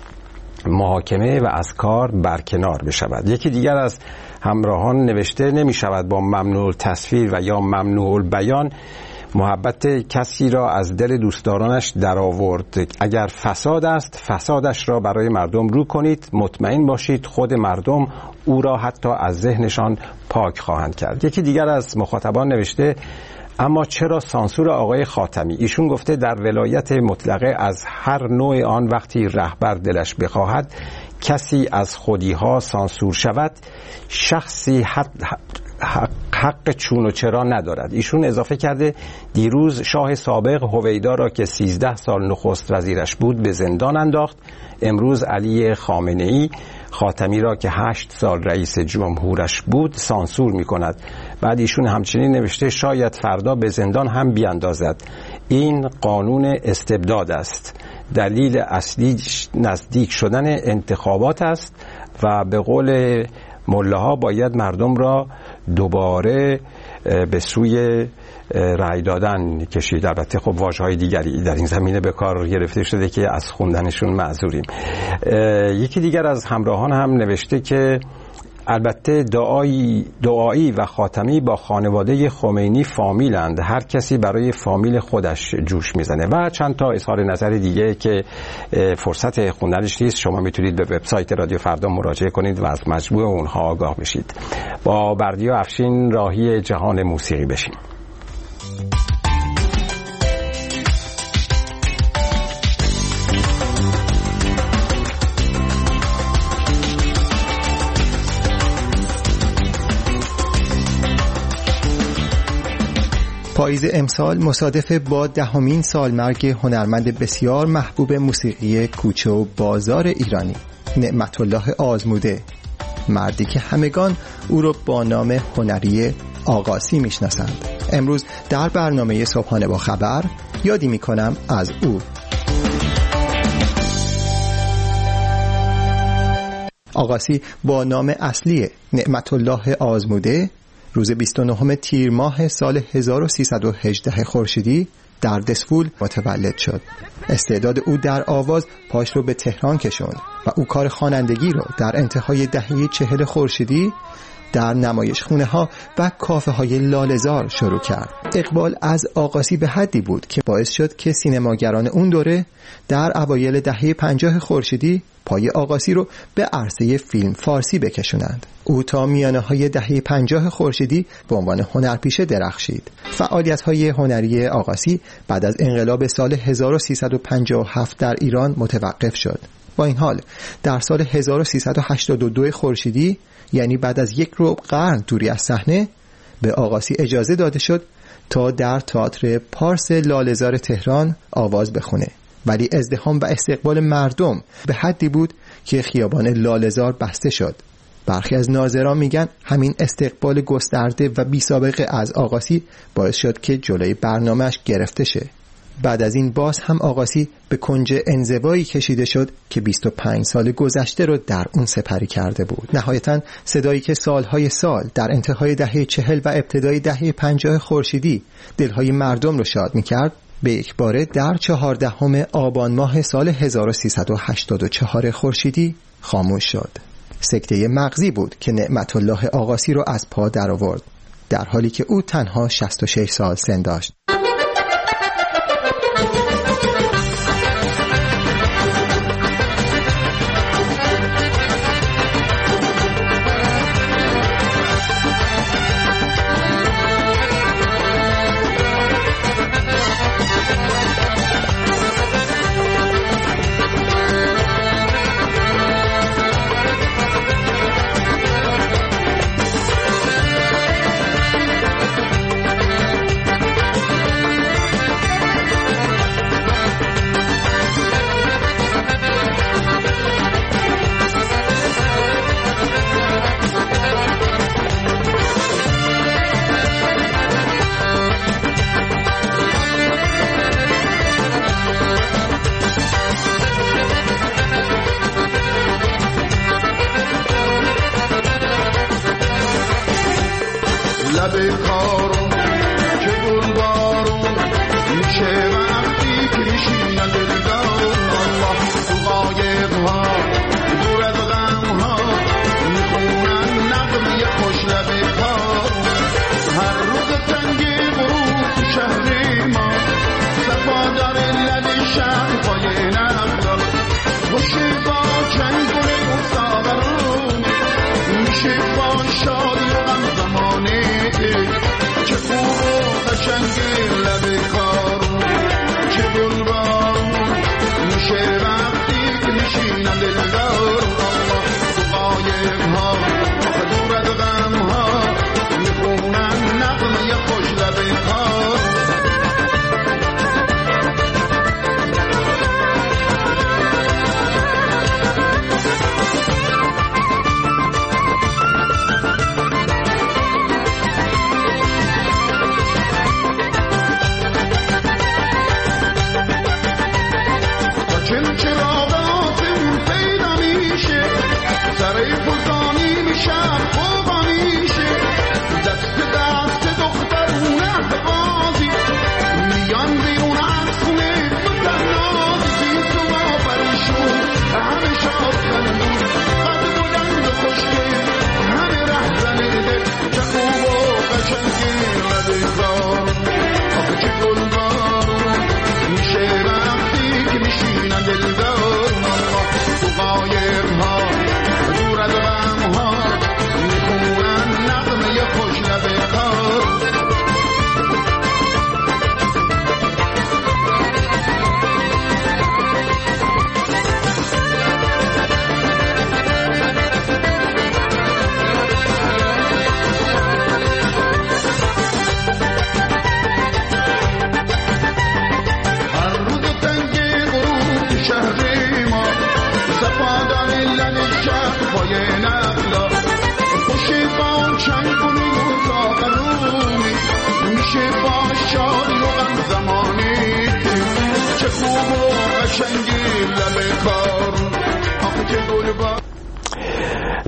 محاکمه و از کار برکنار بشود. یکی دیگر از همراهان نوشته نمی شود با ممنوع تصویر و یا ممنوع بیان محبت کسی را از دل دوستدارانش در آورد. اگر فساد است فسادش را برای مردم رو کنید، مطمئن باشید خود مردم او را حتی از ذهنشان پاک خواهند کرد. یکی دیگر از مخاطبان نوشته اما چرا سانسور آقای خاتمی؟ ایشون گفته در ولایت مطلقه از هر نوع آن وقتی رهبر دلش بخواهد کسی از خودیها سانسور شود، شخصی حق چون و چرا ندارد. ایشون اضافه کرده دیروز شاه سابق هویدا را که 13 سال نخست وزیرش بود به زندان انداخت، امروز علی خامنه‌ای خاتمی را که 8 سال رئیس جمهورش بود سانسور می کند. بعد ایشون همچنین نوشته شاید فردا به زندان هم بیاندازد. این قانون استبداد است. دلیل اصلی نزدیک شدن انتخابات است و به قول ملاها باید مردم را دوباره به سوی رأی دادن کشید. البته خب واژه‌های دیگری در این زمینه به کار گرفته شده که از خوندنشون معذوریم. یکی دیگر از همراهان هم نوشته که البته دعایی و خاتمی با خانواده خمینی فامیلند، هر کسی برای فامیل خودش جوش میزنه و چند تا اظهار نظر دیگه که فرصت خوندنش نیست. شما میتونید به وبسایت رادیو فردا مراجعه کنید و از مجموع اونها آگاه بشید. با بردیا افشین راهی جهان موسیقی بشیم. پاییز امسال مصادف با 10مین سالمرگ هنرمند بسیار محبوب موسیقی کوچه و بازار ایرانی، نعمت الله آزموده، مردی که همگان او را با نام هنری آقاسی میشناسند. امروز در برنامه صبحانه با خبر یادی میکنم از او. آقاسی با نام اصلی نعمت الله آزموده روز 29 تیر ماه سال 1318 خورشیدی در دسفول متولد شد. استعداد او در آواز پاش رو به تهران کشوند و او کار خوانندگی رو در انتهای دهه 40 خورشیدی در نمایشخونه ها و کافه های لاله‌زار شروع کرد. اقبال از آغاسی به حدی بود که باعث شد که سینماگران اون دوره در اوایل دهه 50 خورشیدی پای آغاسی رو به عرصه فیلم فارسی بکشونند. او تا میانه های دهه 50 خورشیدی به عنوان هنرپیشه درخشید. فعالیت های هنری آغاسی بعد از انقلاب سال 1357 در ایران متوقف شد. با این حال در سال 1382 خورشیدی، یعنی بعد از یک ربع قرن دوری از صحنه، به آغاسی اجازه داده شد تا در تئاتر پارس لاله‌زار تهران آواز بخونه. ولی ازدحام و استقبال مردم به حدی بود که خیابان لاله‌زار بسته شد. برخی از ناظران میگن همین استقبال گسترده و بی سابقه از آغاسی باعث شد که جلوی برنامه‌اش گرفته شه. بعد از این باز هم آغاسی به کنج انزوایی کشیده شد که 25 سال گذشته رو در اون سپری کرده بود. نهایتاً صدایی که سالهای سال در انتهای دهه 40 و ابتدای دهه 50 خورشیدی دلهای مردم رو شاد می‌کرد، به یک باره در 14 آبان ماه سال 1384 خورشیدی خاموش شد. سکته مغزی بود که نعمت الله آغاسی رو از پا در آورد، در حالی که او تنها 66 سال سن داشت.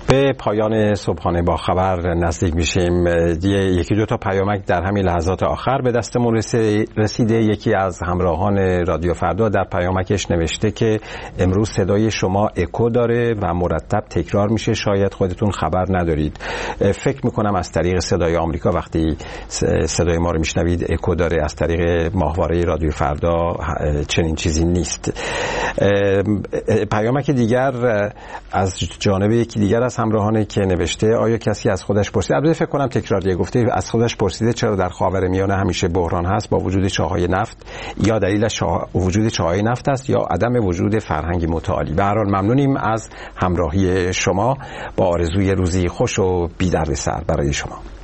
به پایان صبحانه با خبر نزدیک میشیم. یکی دو تا پیامک در همین لحظات آخر به دستمون رسیده. یکی از همراهان رادیو فردا در پیامکش نوشته که امروز صدای شما اکو داره و مرتب تکرار میشه، شاید خودتون خبر ندارید. فکر میکنم از طریق صدای آمریکا وقتی صدای ما رو میشنوید اکو داره، از طریق ماهواره رادیو فردا چنین چیزی نیست. پیامک دیگر از جانب یکی دیگر از همراهانی که نوشته آیا کسی از خودش پرسید، البته فکر کنم تکراریه، گفته از خودش پرسیده چرا در خاورمیانه همیشه بحران هست با وجود چاهای نفت، یا دلیلش وجود چاهای نفت است یا عدم وجود فرهنگی متعالی. به هر حال ممنونیم از همراهی شما، با آرزوی روزی خوش و بی دردسر برای شما.